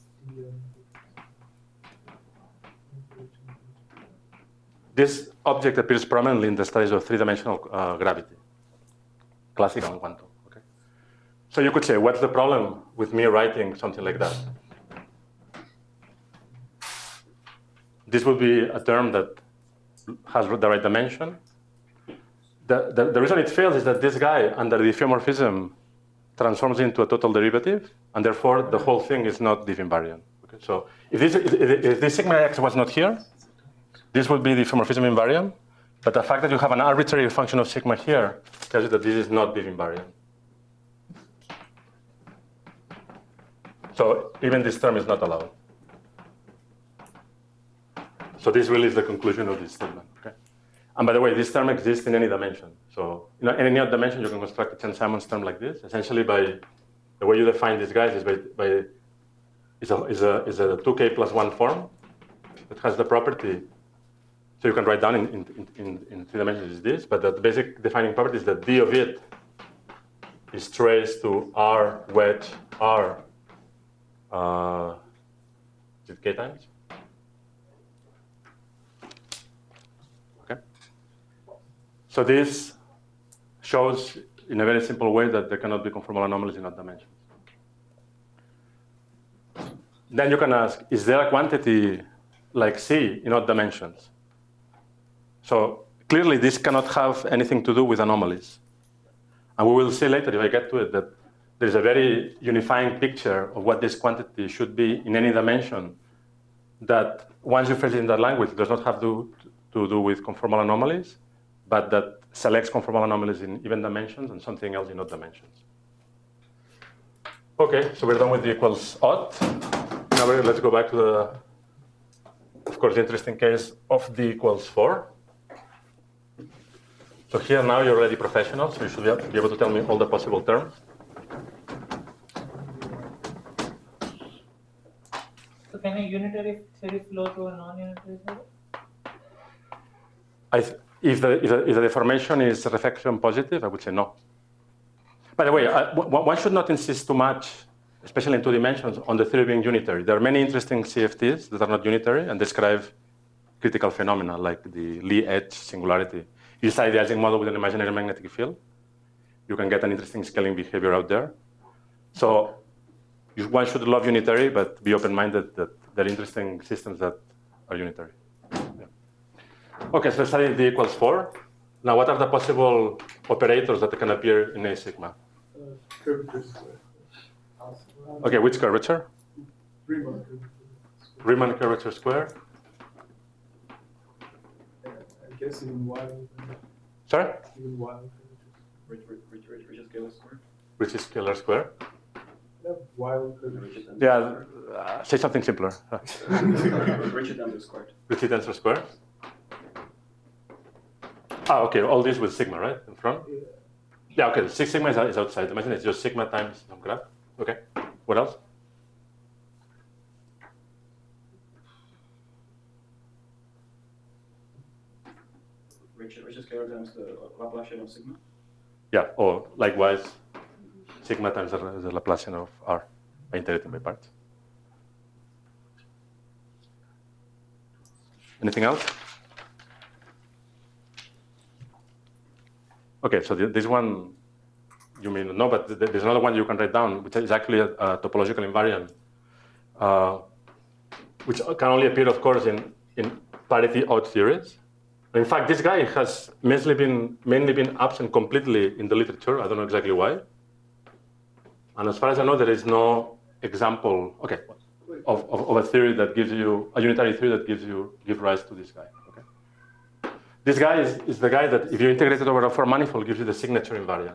this object appears prominently in the studies of three-dimensional uh, gravity, classical and quantum. Okay, so you could say, what's the problem with me writing something like that? This would be a term that has the right dimension. The, the, the reason it fails is that this guy, under the diffeomorphism, transforms into a total derivative, and therefore the whole thing is not diff invariant. Okay, so if this, if, if this sigma x was not here, this would be the diffeomorphism invariant, but the fact that you have an arbitrary function of sigma here tells you that this is not diff invariant. So even this term is not allowed. So this really is the conclusion of this statement. Okay? And by the way, this term exists in any dimension. So you know, in any other dimension, you can construct a Chern-Simons term like this, essentially by the way you define these guys is by, by is a, is a, is a two k plus one form that has the property, so you can write down in, in, in, in three dimensions is this, but the basic defining property is that D of it is traced to R wedge R, uh, is it k times? Okay. So this shows in a very simple way that there cannot be conformal anomalies in odd dimensions. Then you can ask, is there a quantity like C in odd dimensions? So clearly this cannot have anything to do with anomalies. And we will see later, if I get to it, that there is a very unifying picture of what this quantity should be in any dimension that once you phrase it in that language, does not have to, to do with conformal anomalies, but that selects conformal anomalies in even dimensions and something else in odd dimensions. Okay, so we're done with the equals odd. Now let's go back to the, of course, the interesting case of D equals four. So here now you're already professional, so you should be able to tell me all the possible terms. So can a unitary theory flow to a non-unitary theory? I th if, the, if, the, if the deformation is reflection positive, I would say no. By the way, I, one should not insist too much, especially in two dimensions, on the theory being unitary. There are many interesting C F Ts that are not unitary and describe critical phenomena like the Lie edge singularity. You decide the Ising model with an imaginary magnetic field, you can get an interesting scaling behavior out there. So you, one should love unitary, but be open-minded that there are interesting systems that are unitary. Yeah. Okay, so let's study D equals four. Now, what are the possible operators that can appear in A sigma? Uh, curvature square. Okay, which curvature? Riemann curvature. Riemann curvature square. I guess even wild. Sorry? Even wild Rich, rich, rich, rich, Rich's scalar square. Rich's scalar square. curvature. Wild curvature. Rich's tensor Yeah, uh, say something simpler. square. Rich's tensor squared. Rich's tensor square. Ah, okay, all this with sigma, right, in front? Yeah. Yeah, okay, six sigma is, is outside. Imagine it's just sigma times some graph. Okay, what else? Rich's Rich's scalar times the Laplacian of sigma. Yeah, or likewise, sigma times the, the Laplacian of R by integrating by parts. Anything else? Okay, so this one you may not know, but there's another one you can write down, which is actually a, a topological invariant, uh, which can only appear, of course, in, in parity odd theories. In fact, this guy has mainly been, mainly been absent completely in the literature. I don't know exactly why. And as far as I know, there is no example, okay, of, of, of a theory that gives you, a unitary theory that gives you, give rise to this guy. Okay? This guy is, is the guy that, if you integrate it over a four manifold, gives you the signature invariant.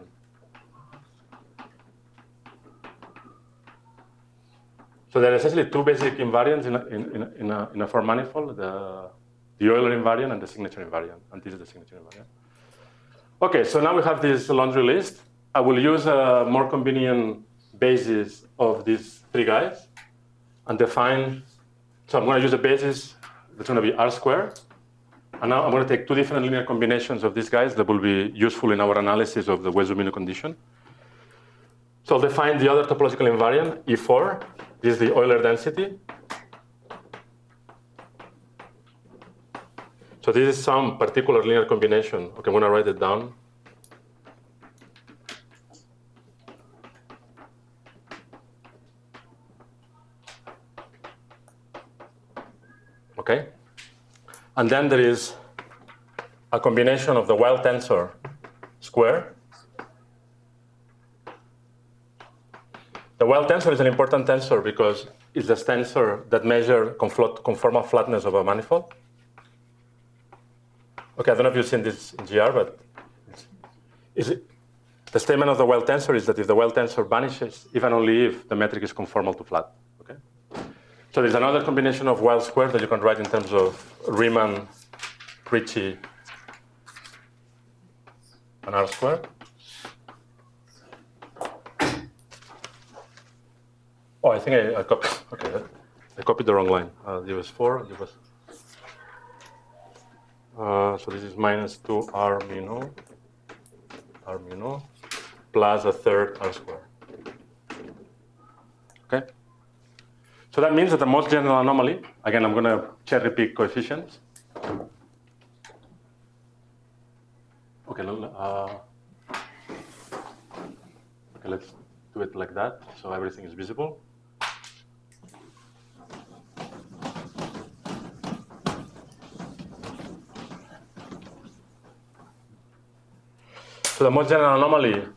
So there are essentially two basic invariants in a, in, in a, in a four manifold, the, the Euler invariant and the signature invariant. And this is the signature invariant. Okay, so now we have this laundry list. I will use a more convenient basis of these three guys and define, so I'm going to use a basis that's going to be R squared. And now I'm going to take two different linear combinations of these guys that will be useful in our analysis of the Wess-Zumino condition. So I'll define the other topological invariant, E four. This is the Euler density. So this is some particular linear combination. Okay, I'm going to write it down. Okay. And then there is a combination of the Weil tensor square. The Weil tensor is an important tensor because it's the tensor that measures conformal flatness of a manifold. Okay, I don't know if you've seen this in G R, but is it, the statement of the Weil tensor is that if the Weil tensor vanishes, if and only if the metric is conformal to flat. Okay. So there's another combination of Weil squared that you can write in terms of Riemann, Ricci, and R squared. Oh, I think I, I copied. Okay, I copied the wrong line. Uh, it was four. It was. Uh, so this is minus two r mu no, r mu no, plus a third r squared. Okay. So that means that the most general anomaly. Again, I'm going to cherry pick coefficients. Okay. Uh, okay. Let's do it like that, so everything is visible. So the most general anomaly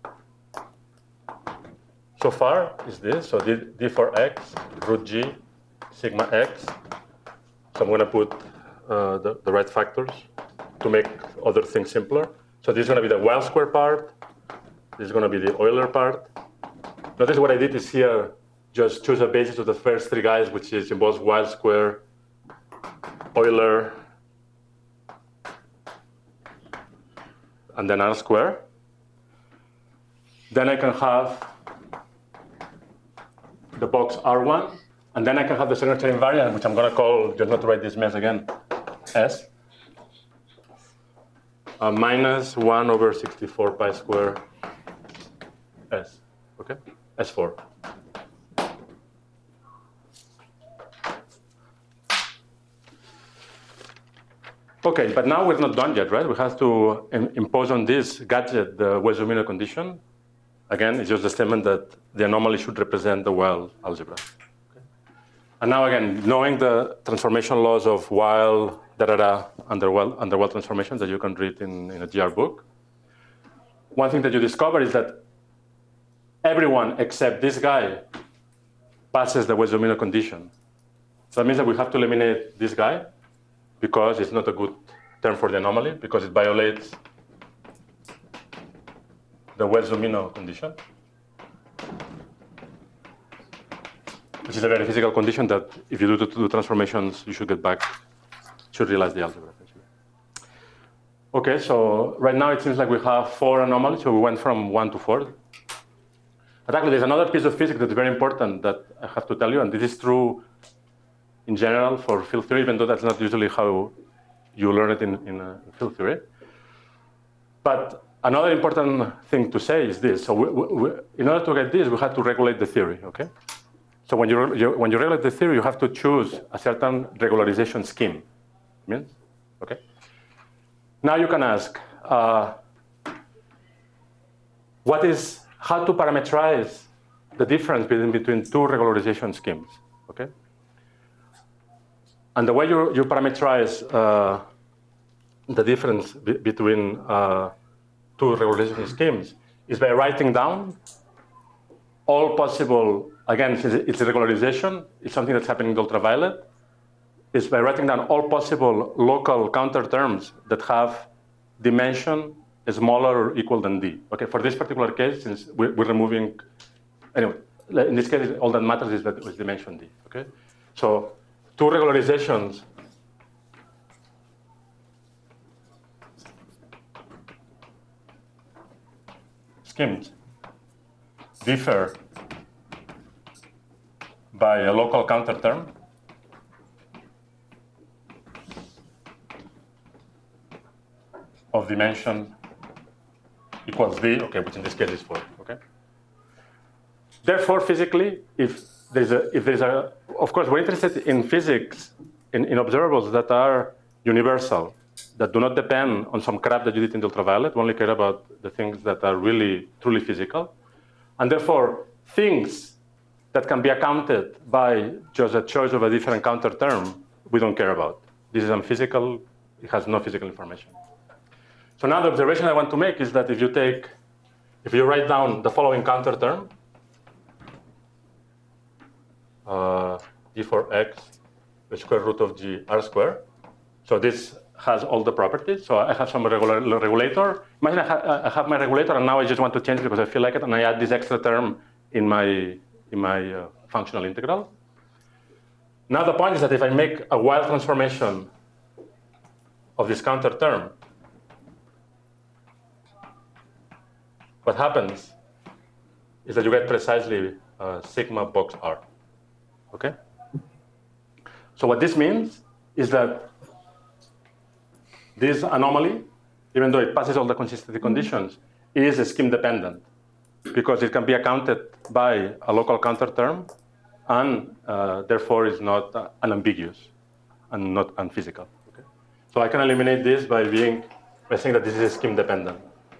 so far is this. So d, d for x, root g, sigma x. So I'm going to put uh, the, the right factors to make other things simpler. So this is going to be the Weyl square part. This is going to be the Euler part. Notice what I did is here, just choose a basis of the first three guys, which is involves Weyl square, Euler, and then r square. Then I can have the box R one, and then I can have the second chain invariant, which I'm going to call, just not to write this mess again, S, uh, minus one over sixty-four pi square S, okay, S four. Okay, but now we're not done yet, right? We have to im impose on this gadget the Weyl-Zumino condition. Again, it's just a statement that the anomaly should represent the Weyl algebra. Okay. And now again, knowing the transformation laws of Weyl, da da da, under Weyl, under Weyl transformations that you can read in, in a G R book, one thing that you discover is that everyone except this guy passes the Weyl-Zumino condition. So that means that we have to eliminate this guy, because it's not a good term for the anomaly, because it violates the Weyl-Zumino condition, which is a very physical condition that if you do the two transformations, you should get back, should realize the algebra, essentially. Okay, so right now it seems like we have four anomalies, so we went from one to four. But actually, there's another piece of physics that's very important that I have to tell you, and this is true in general for field theory, even though that's not usually how you learn it in, in uh, field theory. But another important thing to say is this. So we, we, in order to get this, we have to regulate the theory, okay? So when you, you, when you regulate the theory, you have to choose a certain regularization scheme. Means, okay? Now you can ask, uh, what is, how to parameterize the difference between, between two regularization schemes, okay? And the way you, you parameterize uh, the difference be between uh, two regularization schemes is by writing down all possible, again, it's a regularization, it's something that's happening in the ultraviolet, is by writing down all possible local counter terms that have dimension smaller or equal than d. Okay, for this particular case, since we're, we're removing, anyway, in this case, all that matters is that it's dimension d, okay? So two regularizations schemes differ by a local counter term of dimension equals d, okay, which in this case is four, okay? Therefore, physically, if there's a, if there's a, of course, we're interested in physics, in, in observables that are universal, that do not depend on some crap that you did in the ultraviolet. We only care about the things that are really, truly physical. And therefore, things that can be accounted by just a choice of a different counter term, we don't care about. This is unphysical, it has no physical information. So now the observation I want to make is that if you take, if you write down the following counter term, uh, d for x, the square root of g r squared. So this has all the properties. So I have some regular, regulator. Imagine I, ha I have my regulator, and now I just want to change it because I feel like it, and I add this extra term in my, in my uh, functional integral. Now the point is that if I make a Weyl transformation of this counter term, what happens is that you get precisely uh, sigma box R. Okay? So what this means is that this anomaly, even though it passes all the consistency conditions, is scheme dependent because it can be accounted by a local counter term and uh, therefore is not uh, unambiguous and not unphysical. Okay? So I can eliminate this by being by saying that this is scheme dependent.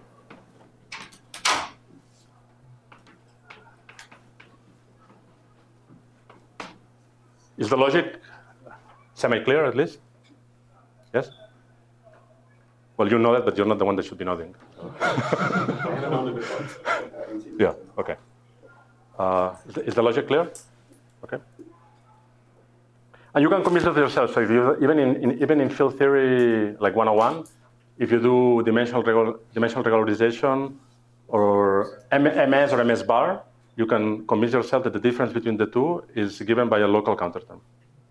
Is the logic semi-clear at least? Yes? Well, you know that, but you're not the one that should be nodding. So. Yeah, okay. Uh, is, the, is the logic clear? Okay. And you can convince it yourself. So if you, even, in, in, even in field theory, like one oh one, if you do dimensional, regular, dimensional regularization or M S or M S bar, you can convince yourself that the difference between the two is given by a local counter term.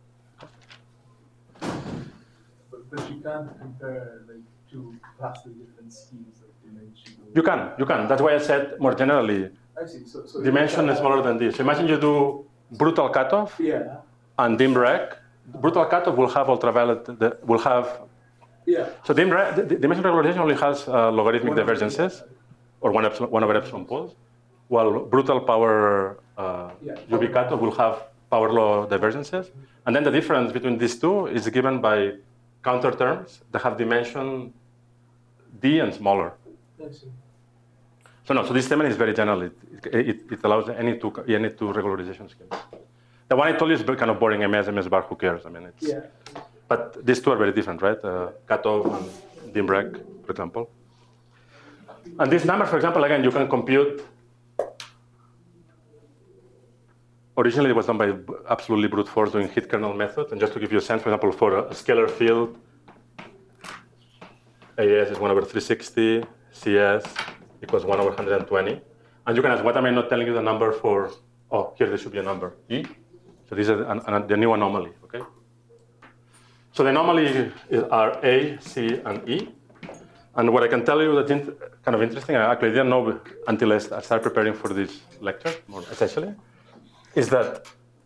But, but you can't compare like two vastly different schemes of dimension. You can, you can. That's why I said more generally, I see. So, so dimension is smaller than this. Imagine you do brutal cutoff yeah. and dim rec. Brutal cutoff will have ultraviolet, the, will have, Yeah. so dim rec, the, the dimension regularization only has uh, logarithmic One divergences, or one, epsilon, one over epsilon poles, while brutal power uh, Yeah. U V cutoff will have power law divergences. And then the difference between these two is given by counter terms that have dimension D and smaller. I see. So no, so this statement is very general. It, it, it allows any two, any two regularization schemes. The one I told you is kind of boring, M S, M S bar, who cares? I mean, it's, Yeah. but these two are very different, right? Uh, cutoff and dim rec, for example. And this number, for example, again, you can compute. Originally, it was done by absolutely brute force doing hit kernel method. And just to give you a sense, for example, for a scalar field, A S is one over three sixty, C S equals one over one hundred twenty. And you can ask, what am I not telling you the number for? Oh, here there should be a number, E. So this is an, an, the new anomaly, okay? So the anomaly is, are A, C, and E. And what I can tell you that's in, kind of interesting, I actually didn't know until I started preparing for this lecture, more essentially, is that,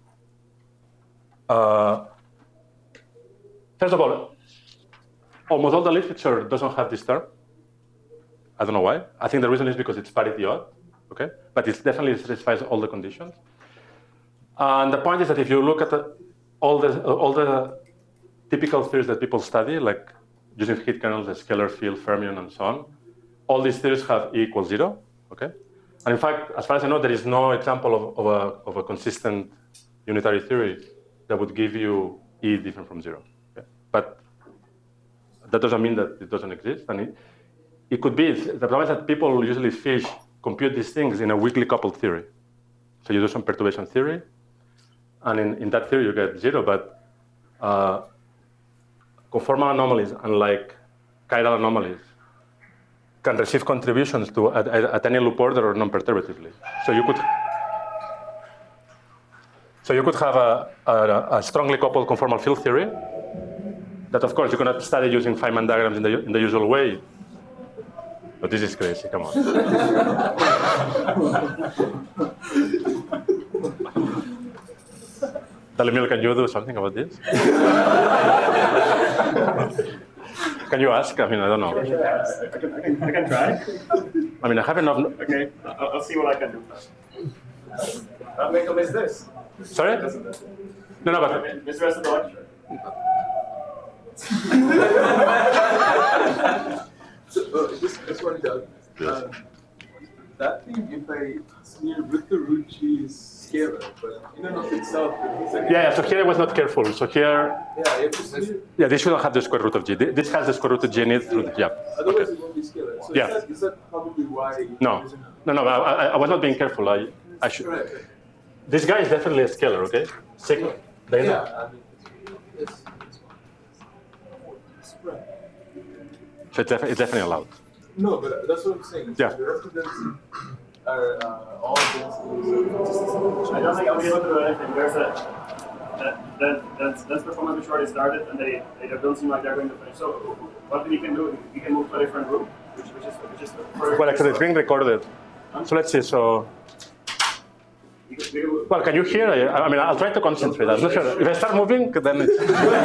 uh, first of all, almost all the literature doesn't have this term. I don't know why. I think the reason is because it's parity odd, okay? But it definitely satisfies all the conditions. And the point is that if you look at the, all the all the typical theories that people study, like using hit kernels, the scalar field, fermion, and so on, all these theories have E equals zero, okay? And in fact, as far as I know, there is no example of, of, a, of a consistent unitary theory that would give you E different from zero. Okay? But that doesn't mean that it doesn't exist. And it, it could be, the problem is that people usually fish, compute these things in a weakly coupled theory. So you do some perturbation theory, and in, in that theory you get zero, but uh, conformal anomalies, unlike chiral anomalies, can receive contributions to at, at any loop order or non-perturbatively. So you could, so you could have a, a, a strongly coupled conformal field theory that, of course, you cannot study using Feynman diagrams in the, in the usual way. But this is crazy, come on. Dalimil, can you do something about this? Can you ask? I mean, I don't know. I can, I can, I can try. I mean, I have enough. Okay, I'll, I'll see what I can do. How many is this? Sorry? No, no, but. This rest of the lecture. So, uh, just, just one doubt. Yes. Um, that thing, if I smear with the root G is scalar, but in and of itself, it's like Yeah, yeah, so here I was not careful. So here, yeah, you have to smear. yeah, this shouldn't have the square root of G. This has the square root of G in it through the, yeah. Otherwise, Okay. it won't be scalar. So Yeah. is, that, is that probably why? No, it isn't- no, no, I, I, I was not being careful. I, I should. Right. right. This guy is definitely a scalar, okay? Sigma. The Yeah, I mean, it's, it's, it's right. So it's, defi- it's definitely allowed. No, but that's what I'm saying. Yeah. The rest of them are uh, all densities. I don't think I'll be able to do anything. There's a that that that's that's performance which already started, and they they don't seem like they're going to finish. So what we can do, we can move to a different room, which which is which is. Well, actually, it's being recorded. So let's see. So You could, you Well, can you hear? I, I mean, I'll try to concentrate. I'm not sure. If I start moving, then it's...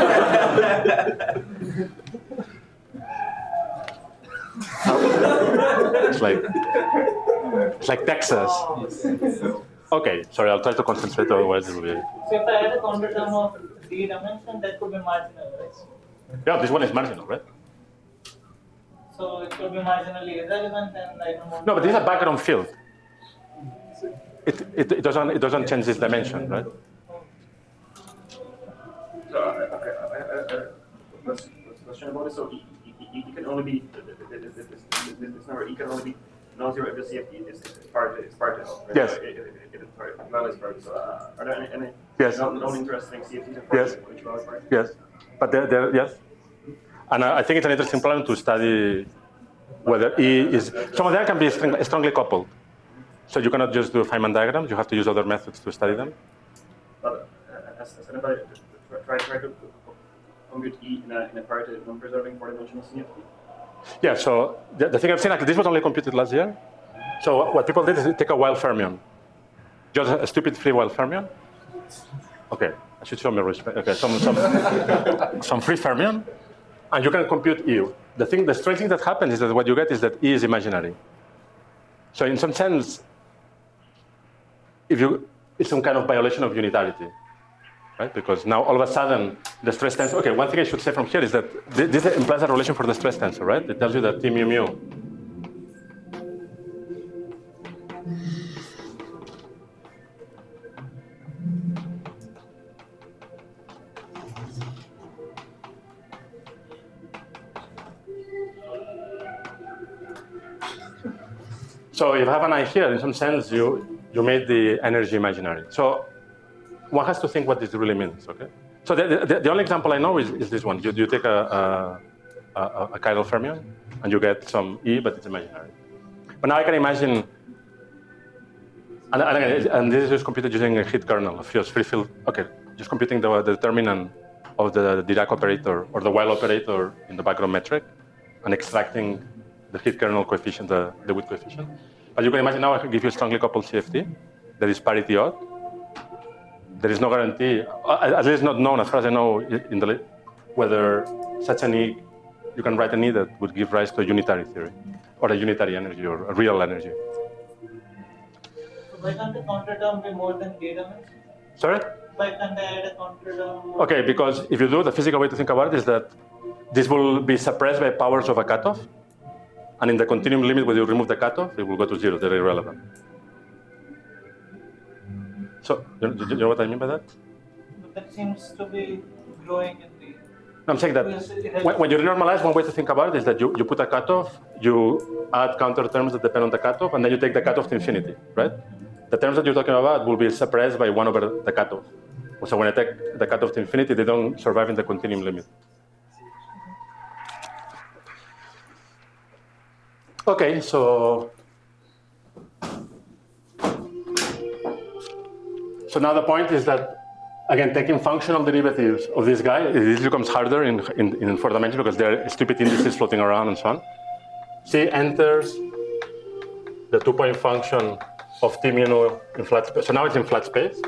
it's like it's like Texas. Okay, sorry. I'll try to concentrate. Otherwise, it will be. So if I had a counter term of d dimension, that could be marginal, right? Yeah, this one is marginal, right? So it could be marginally irrelevant, and I don't want. No, but this is a background field. It, it, it doesn't it doesn't change this dimension, right? So, uh, okay, I, I, I, let's, let's question about it. So, you, you, you can only be this, this, this, this number. E can only be non-zero if the C F T is, is part is part of it. Right? Yes. So if, if, if it's part, null is part. So, uh, are there any, any Yes. non, non-interesting C F Ts in part? Yes. Which null is part? Yes, but there, there yes, and I, I think it's an interesting problem to study whether E is. Some of them can be strong, strongly coupled, so you cannot just do Feynman diagrams. You have to use other methods to study them. But uh, as, as anybody try try to compute E in a in a part non-preserving four-dimensional C F T. Yeah, so the, the thing I've seen, like, this was only computed last year. So what people did is take a wild fermion, just a stupid free wild fermion. Okay, I should show me respect. Okay, some some some free fermion, and you can compute E. The thing, the strange thing that happens is that what you get is that E is imaginary. So in some sense, if you, it's some kind of violation of unitarity, right? Because now all of a sudden the stress tensor. Okay, one thing I should say from here is that this implies a relation for the stress tensor, right? It tells you that T mu mu. So if I have an eye here, in some sense, you you made the energy imaginary. So one has to think what this really means, okay? So the, the, the only example I know is, is this one. You, you take a, a, a, a chiral fermion, and you get some E, but it's imaginary. But now I can imagine, and, and, again, and this is just computed using a heat kernel, a free field. Okay, just computing the, the determinant of the Dirac operator or the Weil operator in the background metric, and extracting the heat kernel coefficient, the, the width coefficient. But you can imagine now I can give you a strongly coupled C F T that is parity odd. There is no guarantee, at least not known, as far as I know, in the, whether such an E, you can write an E that would give rise to a unitary theory, or a unitary energy, or a real energy. So why can't the counter term be more than d dimension? Sorry? Why can't I add a counter term? Okay, because if you do, the physical way to think about it is that this will be suppressed by powers of a cutoff, and in the continuum limit, when you remove the cutoff, it will go to zero. They're irrelevant. So, you, you know what I mean by that? But that seems to be growing in the. No, I'm saying that when, when you renormalize, one way to think about it is that you, you put a cutoff, you add counter terms that depend on the cutoff, and then you take the cutoff to infinity, right? The terms that you're talking about will be suppressed by one over the cutoff. So when I take the cutoff to infinity, they don't survive in the continuum limit. Okay, so so now the point is that, again, taking functional derivatives of this guy, this becomes harder in, in, in four dimensions because there are stupid indices floating around and so on. C enters the two-point function of T mu nu in flat space. So now it's in flat space.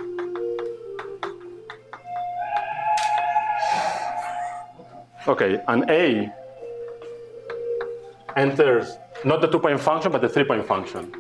Okay, and A enters not the two-point function, but the three-point function.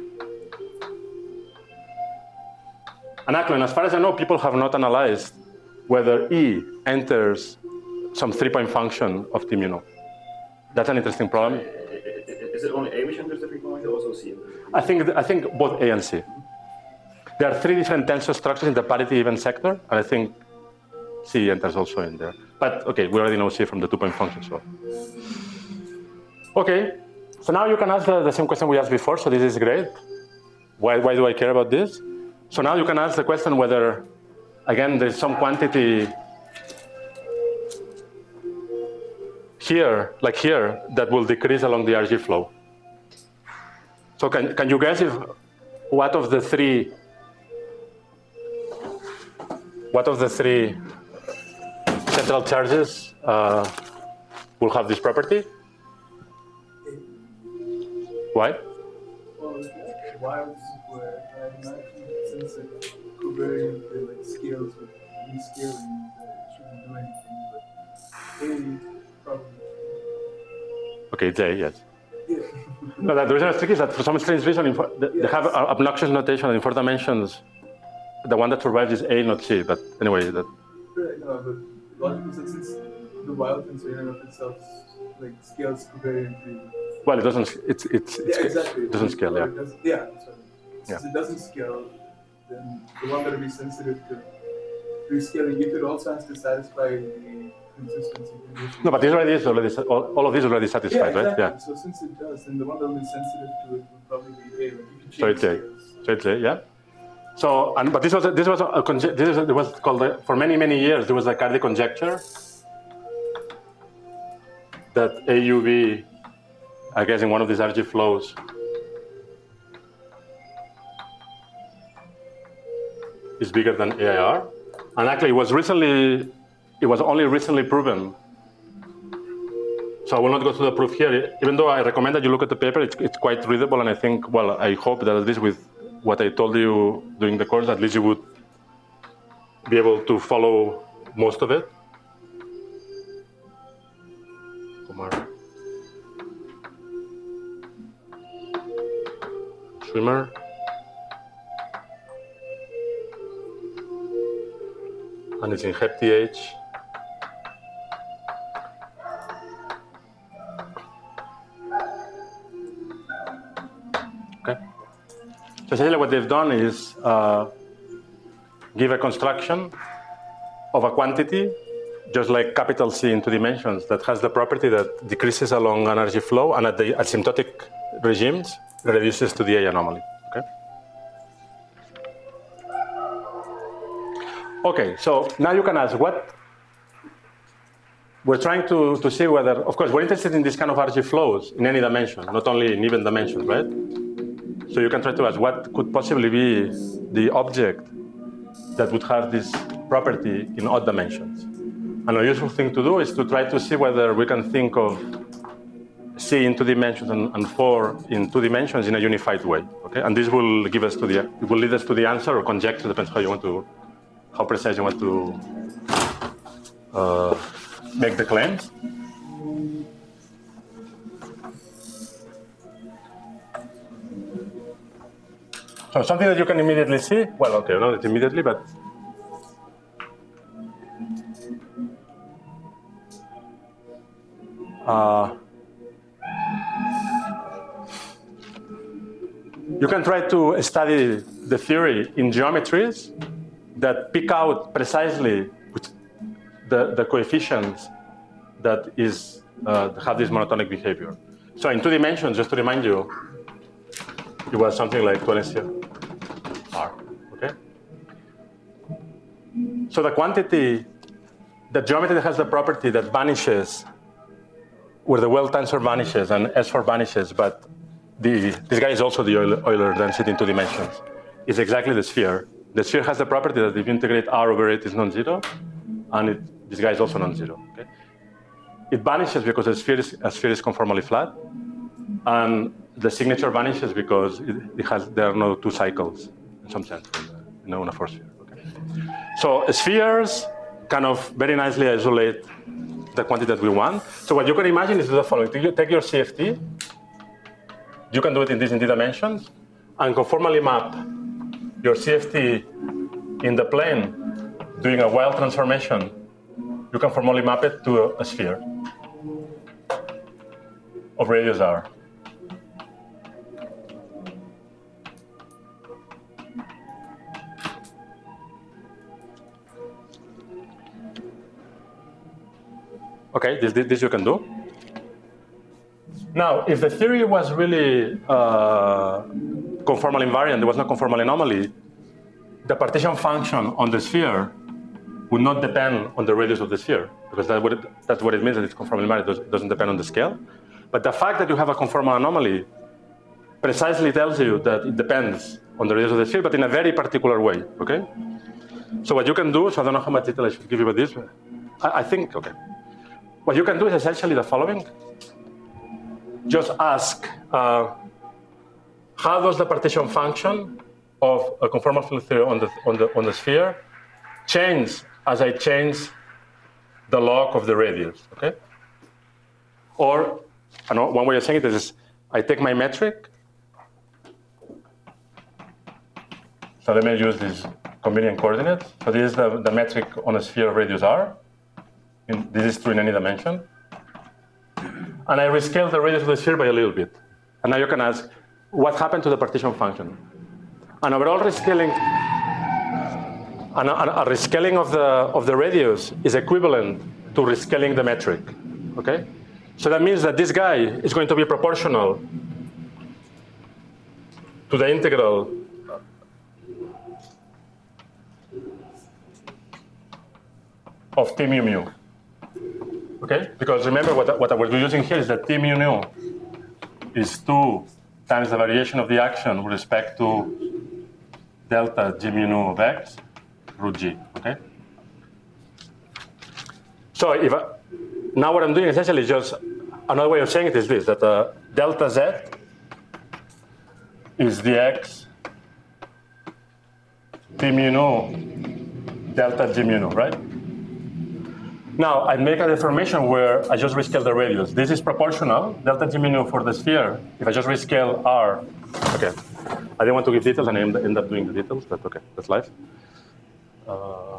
And actually, as far as I know, people have not analyzed whether E enters some three-point function of T mu nu. That's an interesting problem. Is it only A which enters the three-point function, or also C? I think I think both A and C. There are three different tensor structures in the parity even sector, and I think C enters also in there. But okay, we already know C from the two-point function, so. Okay, so now you can ask the, the same question we asked before, so this is great. Why, why do I care about this? So now you can ask the question whether, again, there's some quantity here, like here, that will decrease along the R G flow. So can, can you guess if what of the three, what of the three central charges uh, will have this property? Why? why would this work? I imagine since it covariant the like scales with rescaling, uh, it shouldn't do anything. But A probably. Okay, it's A, yes. Yeah. No, that the reason it's tricky is that for some strange reason, in four, they, they have a- obnoxious notation in four dimensions. The one that survives is A, not C. But anyway, that. Right, no, but logically, since it's the wild tensor in and of itself, like scales covariantly. Well, it doesn't. It's it's, it's Yeah, exactly. it doesn't scale. Yeah. It does, yeah. So since Yeah. it doesn't scale, then the one that will be sensitive to rescaling, if it also has to satisfy the consistency condition. No, but this already is already sa- all, all of these already Yeah, satisfied, exactly. right? Yeah. So since it does, then the one that will be sensitive to it will probably be A. Like if you So change it's A. scales. So it's A, yeah. So, and but this was a, this was a, a conje- this was, it was called a, for many many years there was a Cardi conjecture that A U V, I guess in one of these R G flows, is bigger than A I R, and actually it was recently, it was only recently proven. So I will not go through the proof here, even though I recommend that you look at the paper. It's, it's quite readable, and I think, well, I hope that at least with what I told you during the course, at least you would be able to follow most of it. Kumar. Swimmer. And it's in HepTH. Okay. So essentially what they've done is uh, give a construction of a quantity, just like capital C in two dimensions, that has the property that decreases along energy flow, and at the asymptotic regimes reduces to the A anomaly. Okay. Okay, so now you can ask what we're trying to, to see whether, of course, we're interested in this kind of R G flows in any dimension, not only in even dimension, right? So you can try to ask what could possibly be the object that would have this property in odd dimensions. And a useful thing to do is to try to see whether we can think of C in two dimensions and, and four in two dimensions in a unified way. Okay, and this will give us to the it will lead us to the answer or conjecture, depends how you want to, how precise you want to uh, make the claims. So something that you can immediately see, well, okay, not immediately, but uh, you can try to study the theory in geometries that pick out precisely which the, the coefficients that is uh, have this monotonic behavior. So in two dimensions, just to remind you, it was something like twenty C R, okay? So the quantity, the geometry that has the property that vanishes where the Weyl tensor vanishes and S four vanishes, but the, this guy is also the Euler, Euler density in two dimensions, is exactly the sphere. The sphere has the property that if you integrate R over it is non-zero, and it, this guy is also non-zero, okay? It vanishes because the sphere is, a sphere is conformally flat, and the signature vanishes because it, it has, there are no two cycles in some sense in a force sphere. Okay? So spheres kind of very nicely isolate the quantity that we want. So what you can imagine is the following. You take your C F T, you can do it in these in D dimensions, and conformally map your C F T in the plane doing a Weyl transformation. You can formally map it to a, a sphere of radius r. Okay, this, this you can do. Now, if the theory was really uh, conformal invariant, there was no conformal anomaly, the partition function on the sphere would not depend on the radius of the sphere, because that would, that's what it means that it's conformal invariant. It doesn't depend on the scale. But the fact that you have a conformal anomaly precisely tells you that it depends on the radius of the sphere, but in a very particular way, okay? So what you can do, so I don't know how much detail I should give you about this, but I, I think, okay. What you can do is essentially the following. Just ask, uh, how does the partition function of a conformal field theory on the, on the, on the sphere change as I change the log of the radius, okay? Or, I know one way of saying it is, I take my metric. So let me use these convenient coordinates. So this is the, the metric on a sphere of radius r. In, this is true in any dimension. And I rescale the radius of the sphere by a little bit. And now you can ask, what happened to the partition function? An overall rescaling, an, an, a rescaling of the, of the radius is equivalent to rescaling the metric, okay? So that means that this guy is going to be proportional to the integral of T mu mu, okay? Because remember what, what we're using here is that T mu nu is two times the variation of the action with respect to delta G mu nu of x root G, okay? So if I, now what I'm doing essentially is just, another way of saying it is this, that uh, delta Z is dx T mu nu delta G mu nu, right? Now, I make a deformation where I just rescale the radius. This is proportional, delta G mu nu for the sphere. If I just rescale R, okay. I didn't want to give details and I end up doing the details, but okay, that's life. Uh,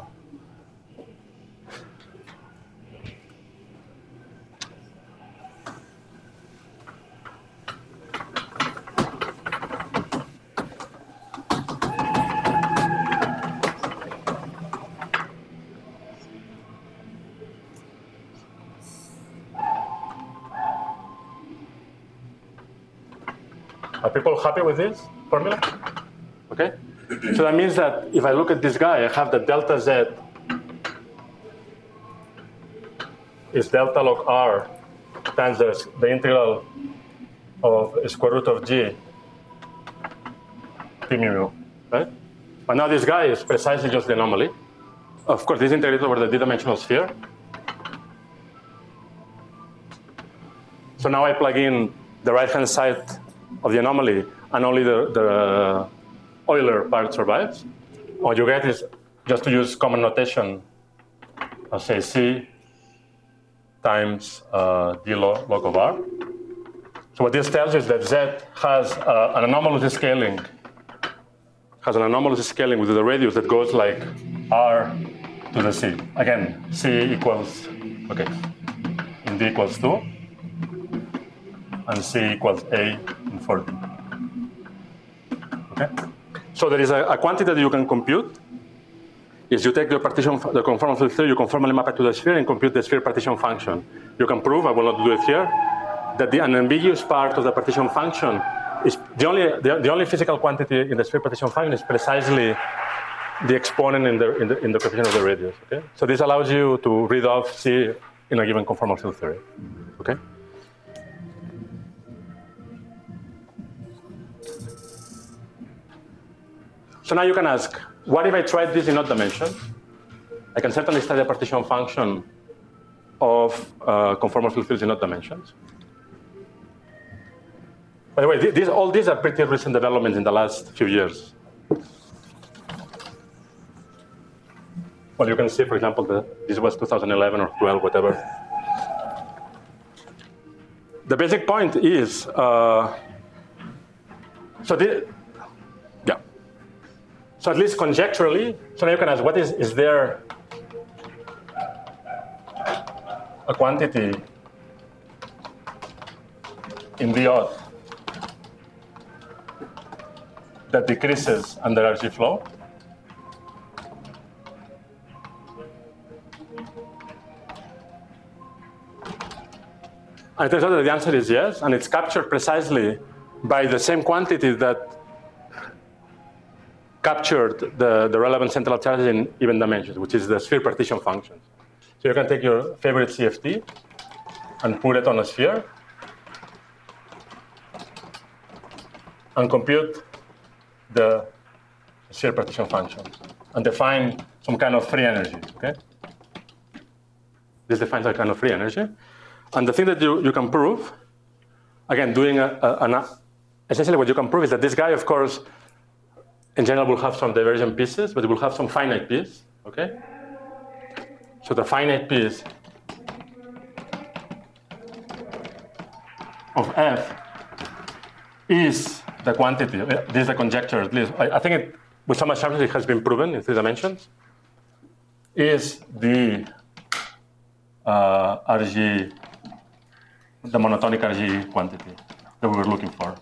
Are people happy with this formula? Okay. So that means that if I look at this guy, I have the delta Z is delta log R times the, the integral of square root of G T mu mu, right? But now this guy is precisely just the anomaly. Of course, this is integrated over the d-dimensional sphere. So now I plug in the right-hand side of the anomaly, and only the, the Euler part survives. What you get is, just to use common notation, I'll say C times uh, d log, log of R. So what this tells you is that Z has uh, an anomalous scaling, has an anomalous scaling with the radius that goes like R to the C. Again, C equals, okay, in D equals two, and C equals A in forty. Okay? So there is a, a quantity that you can compute. Is you take the partition, the conformal field theory, you conformally map it to the sphere and compute the sphere partition function. You can prove, I will not do it here, that the unambiguous part of the partition function is the only, the, the only physical quantity in the sphere partition function is precisely the exponent in the, in the, in the coefficient of the radius. Okay? So this allows you to read off C in a given conformal field theory. Okay? So now you can ask, what if I tried this in odd dimensions? I can certainly study the partition function of uh, conformal field fields in odd dimensions. By the way, these, all these are pretty recent developments in the last few years. Well, you can see, for example, the, this was two thousand eleven or twelve, whatever. The basic point is, uh, so the, yeah. So at least conjecturally, so now you can ask, what is, is there a quantity in the odd that decreases under R G flow? And it turns out that the answer is yes, and it's captured precisely by the same quantity that captured the, the relevant central charges in even dimensions, which is the sphere partition function. So you can take your favorite C F T and put it on a sphere and compute the sphere partition function and define some kind of free energy, okay? This defines a kind of free energy. And the thing that you, you can prove, again, doing a, a, an essentially what you can prove is that this guy, of course, in general will have some divergent pieces, but it will have some finite piece, okay? So the finite piece of F is the quantity, this is the conjecture at least, I, I think it, with some assumptions it has been proven in three dimensions, is the uh, R G, the monotonic R G quantity that we were looking for.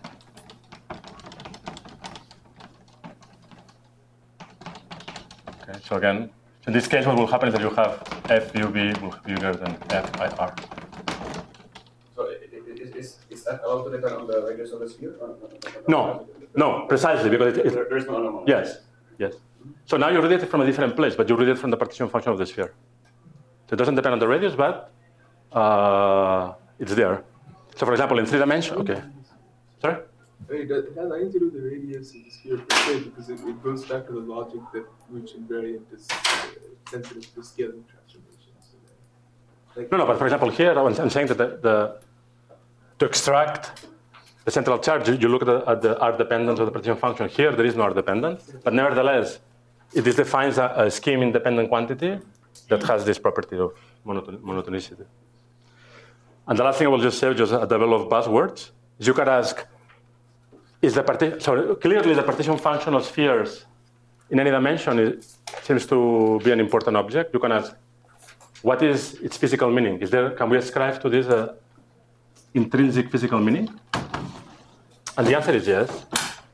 Okay, so again, in this case what will happen is that you have F U V will be bigger than F I R. So is, is, is that allowed to depend on the radius of the sphere? Or, or, or, No, no, precisely, because it, it, there, there's no anomaly. yes, yes. So now you read it from a different place, but you read it from the partition function of the sphere. So it doesn't depend on the radius, but uh, it's there. So for example, in three dimensions, okay. Sorry? It does- it has nothing to do with the radius of the sphere per se, because it, it goes back to the logic that which invariant is uh, sensitive to scaling transformations. So that- like, No, no, but for example, here I'm I'm saying that the, the to extract the central charge, you, you look at the, at the R dependence of the partition function. Here there is no R dependence, but nevertheless, it is defines a, a scheme-independent quantity that has this property of monoton monotonicity. And the last thing I will just say, just at the level of buzzwords, is you can ask, is the partition, so clearly the partition function of spheres in any dimension is, seems to be an important object. You can ask, what is its physical meaning? Is there, can we ascribe to this a intrinsic physical meaning? And the answer is yes.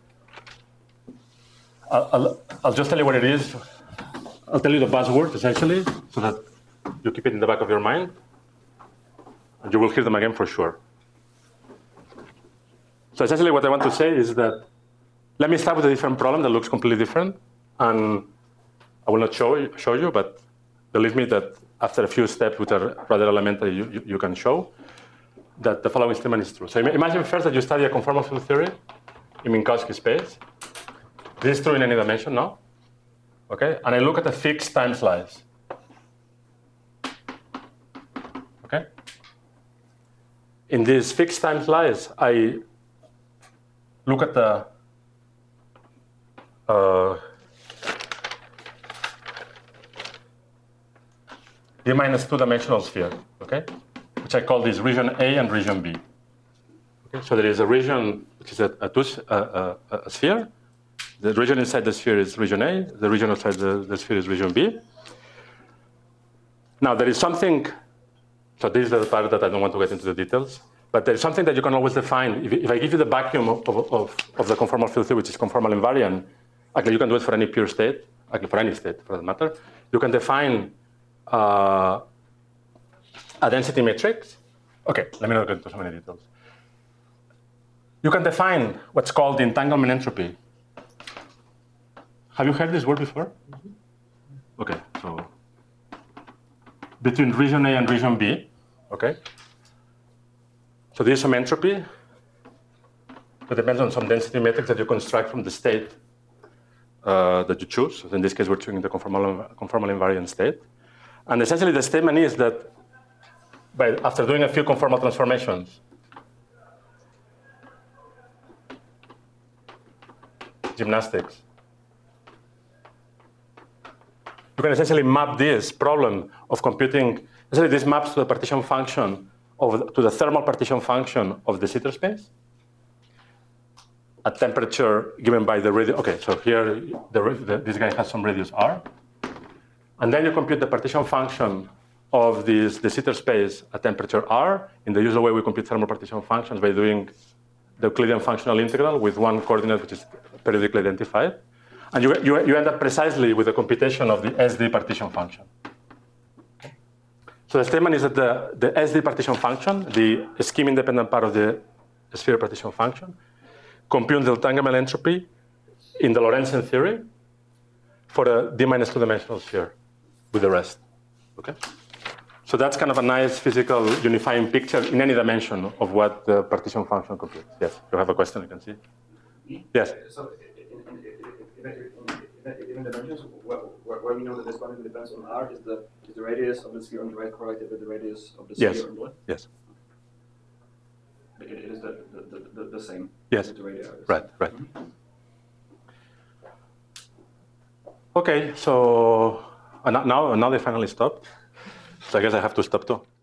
I'll, I'll, I'll just tell you what it is. I'll tell you the buzzword, essentially, so that you keep it in the back of your mind. And you will hear them again for sure. So essentially what I want to say is that, let me start with a different problem that looks completely different. And I will not show you, show you but believe me that after a few steps, which are rather elementary, you, you, you can show that the following statement is true. So imagine first that you study a conformal field theory in Minkowski space. This is true in any dimension, no? Okay, and I look at a fixed time slice. Okay? In this fixed time slice, I look at the uh, d minus two dimensional sphere, okay? Which I call this region A and region B. Okay, so there is a region which is a, a, two, a, a, a sphere. The region inside the sphere is region A. The region outside the, the sphere is region B. Now there is something, so this is the part that I don't want to get into the details, but there is something that you can always define. If, if I give you the vacuum of, of, of the conformal field theory, which is conformal invariant, actually you can do it for any pure state, actually for any state for that matter. You can define uh, a density matrix. Okay, let me not get into so many details. You can define what's called the entanglement entropy. Have you heard this word before? Mm-hmm. Okay, so between region A and region B, okay? So there's some entropy that depends on some density matrix that you construct from the state uh, that you choose. So in this case, we're choosing the conformal, conformal invariant state. And essentially the statement is that by, after doing a few conformal transformations, gymnastics, you can essentially map this problem of computing, essentially this maps to the partition function, of, to the thermal partition function of de Sitter space at temperature given by the radius. Okay, so here the, the, this guy has some radius r. And then you compute the partition function of this de Sitter space at temperature r in the usual way we compute thermal partition functions by doing the Euclidean functional integral with one coordinate which is periodically identified. And you, you, you end up precisely with the computation of the S D partition function. Okay. So the statement is that the, the S D partition function, the scheme-independent part of the sphere partition function, computes the entanglement entropy in the Lorentzian theory for a d minus two dimensional sphere with the rest. Okay? So that's kind of a nice physical unifying picture in any dimension of what the partition function computes. Yes, you have a question, you can see. Yes? So in the dimensions where, where, where we know that this quantity depends on r, is the, is the radius of the sphere on the right correlated with the radius of the sphere Yes. on the left? Yes. it, it is the, the, the, the same. Yes. With the radiators. Right, right. Okay, so uh, now now they finally stopped. So I guess I have to stop too.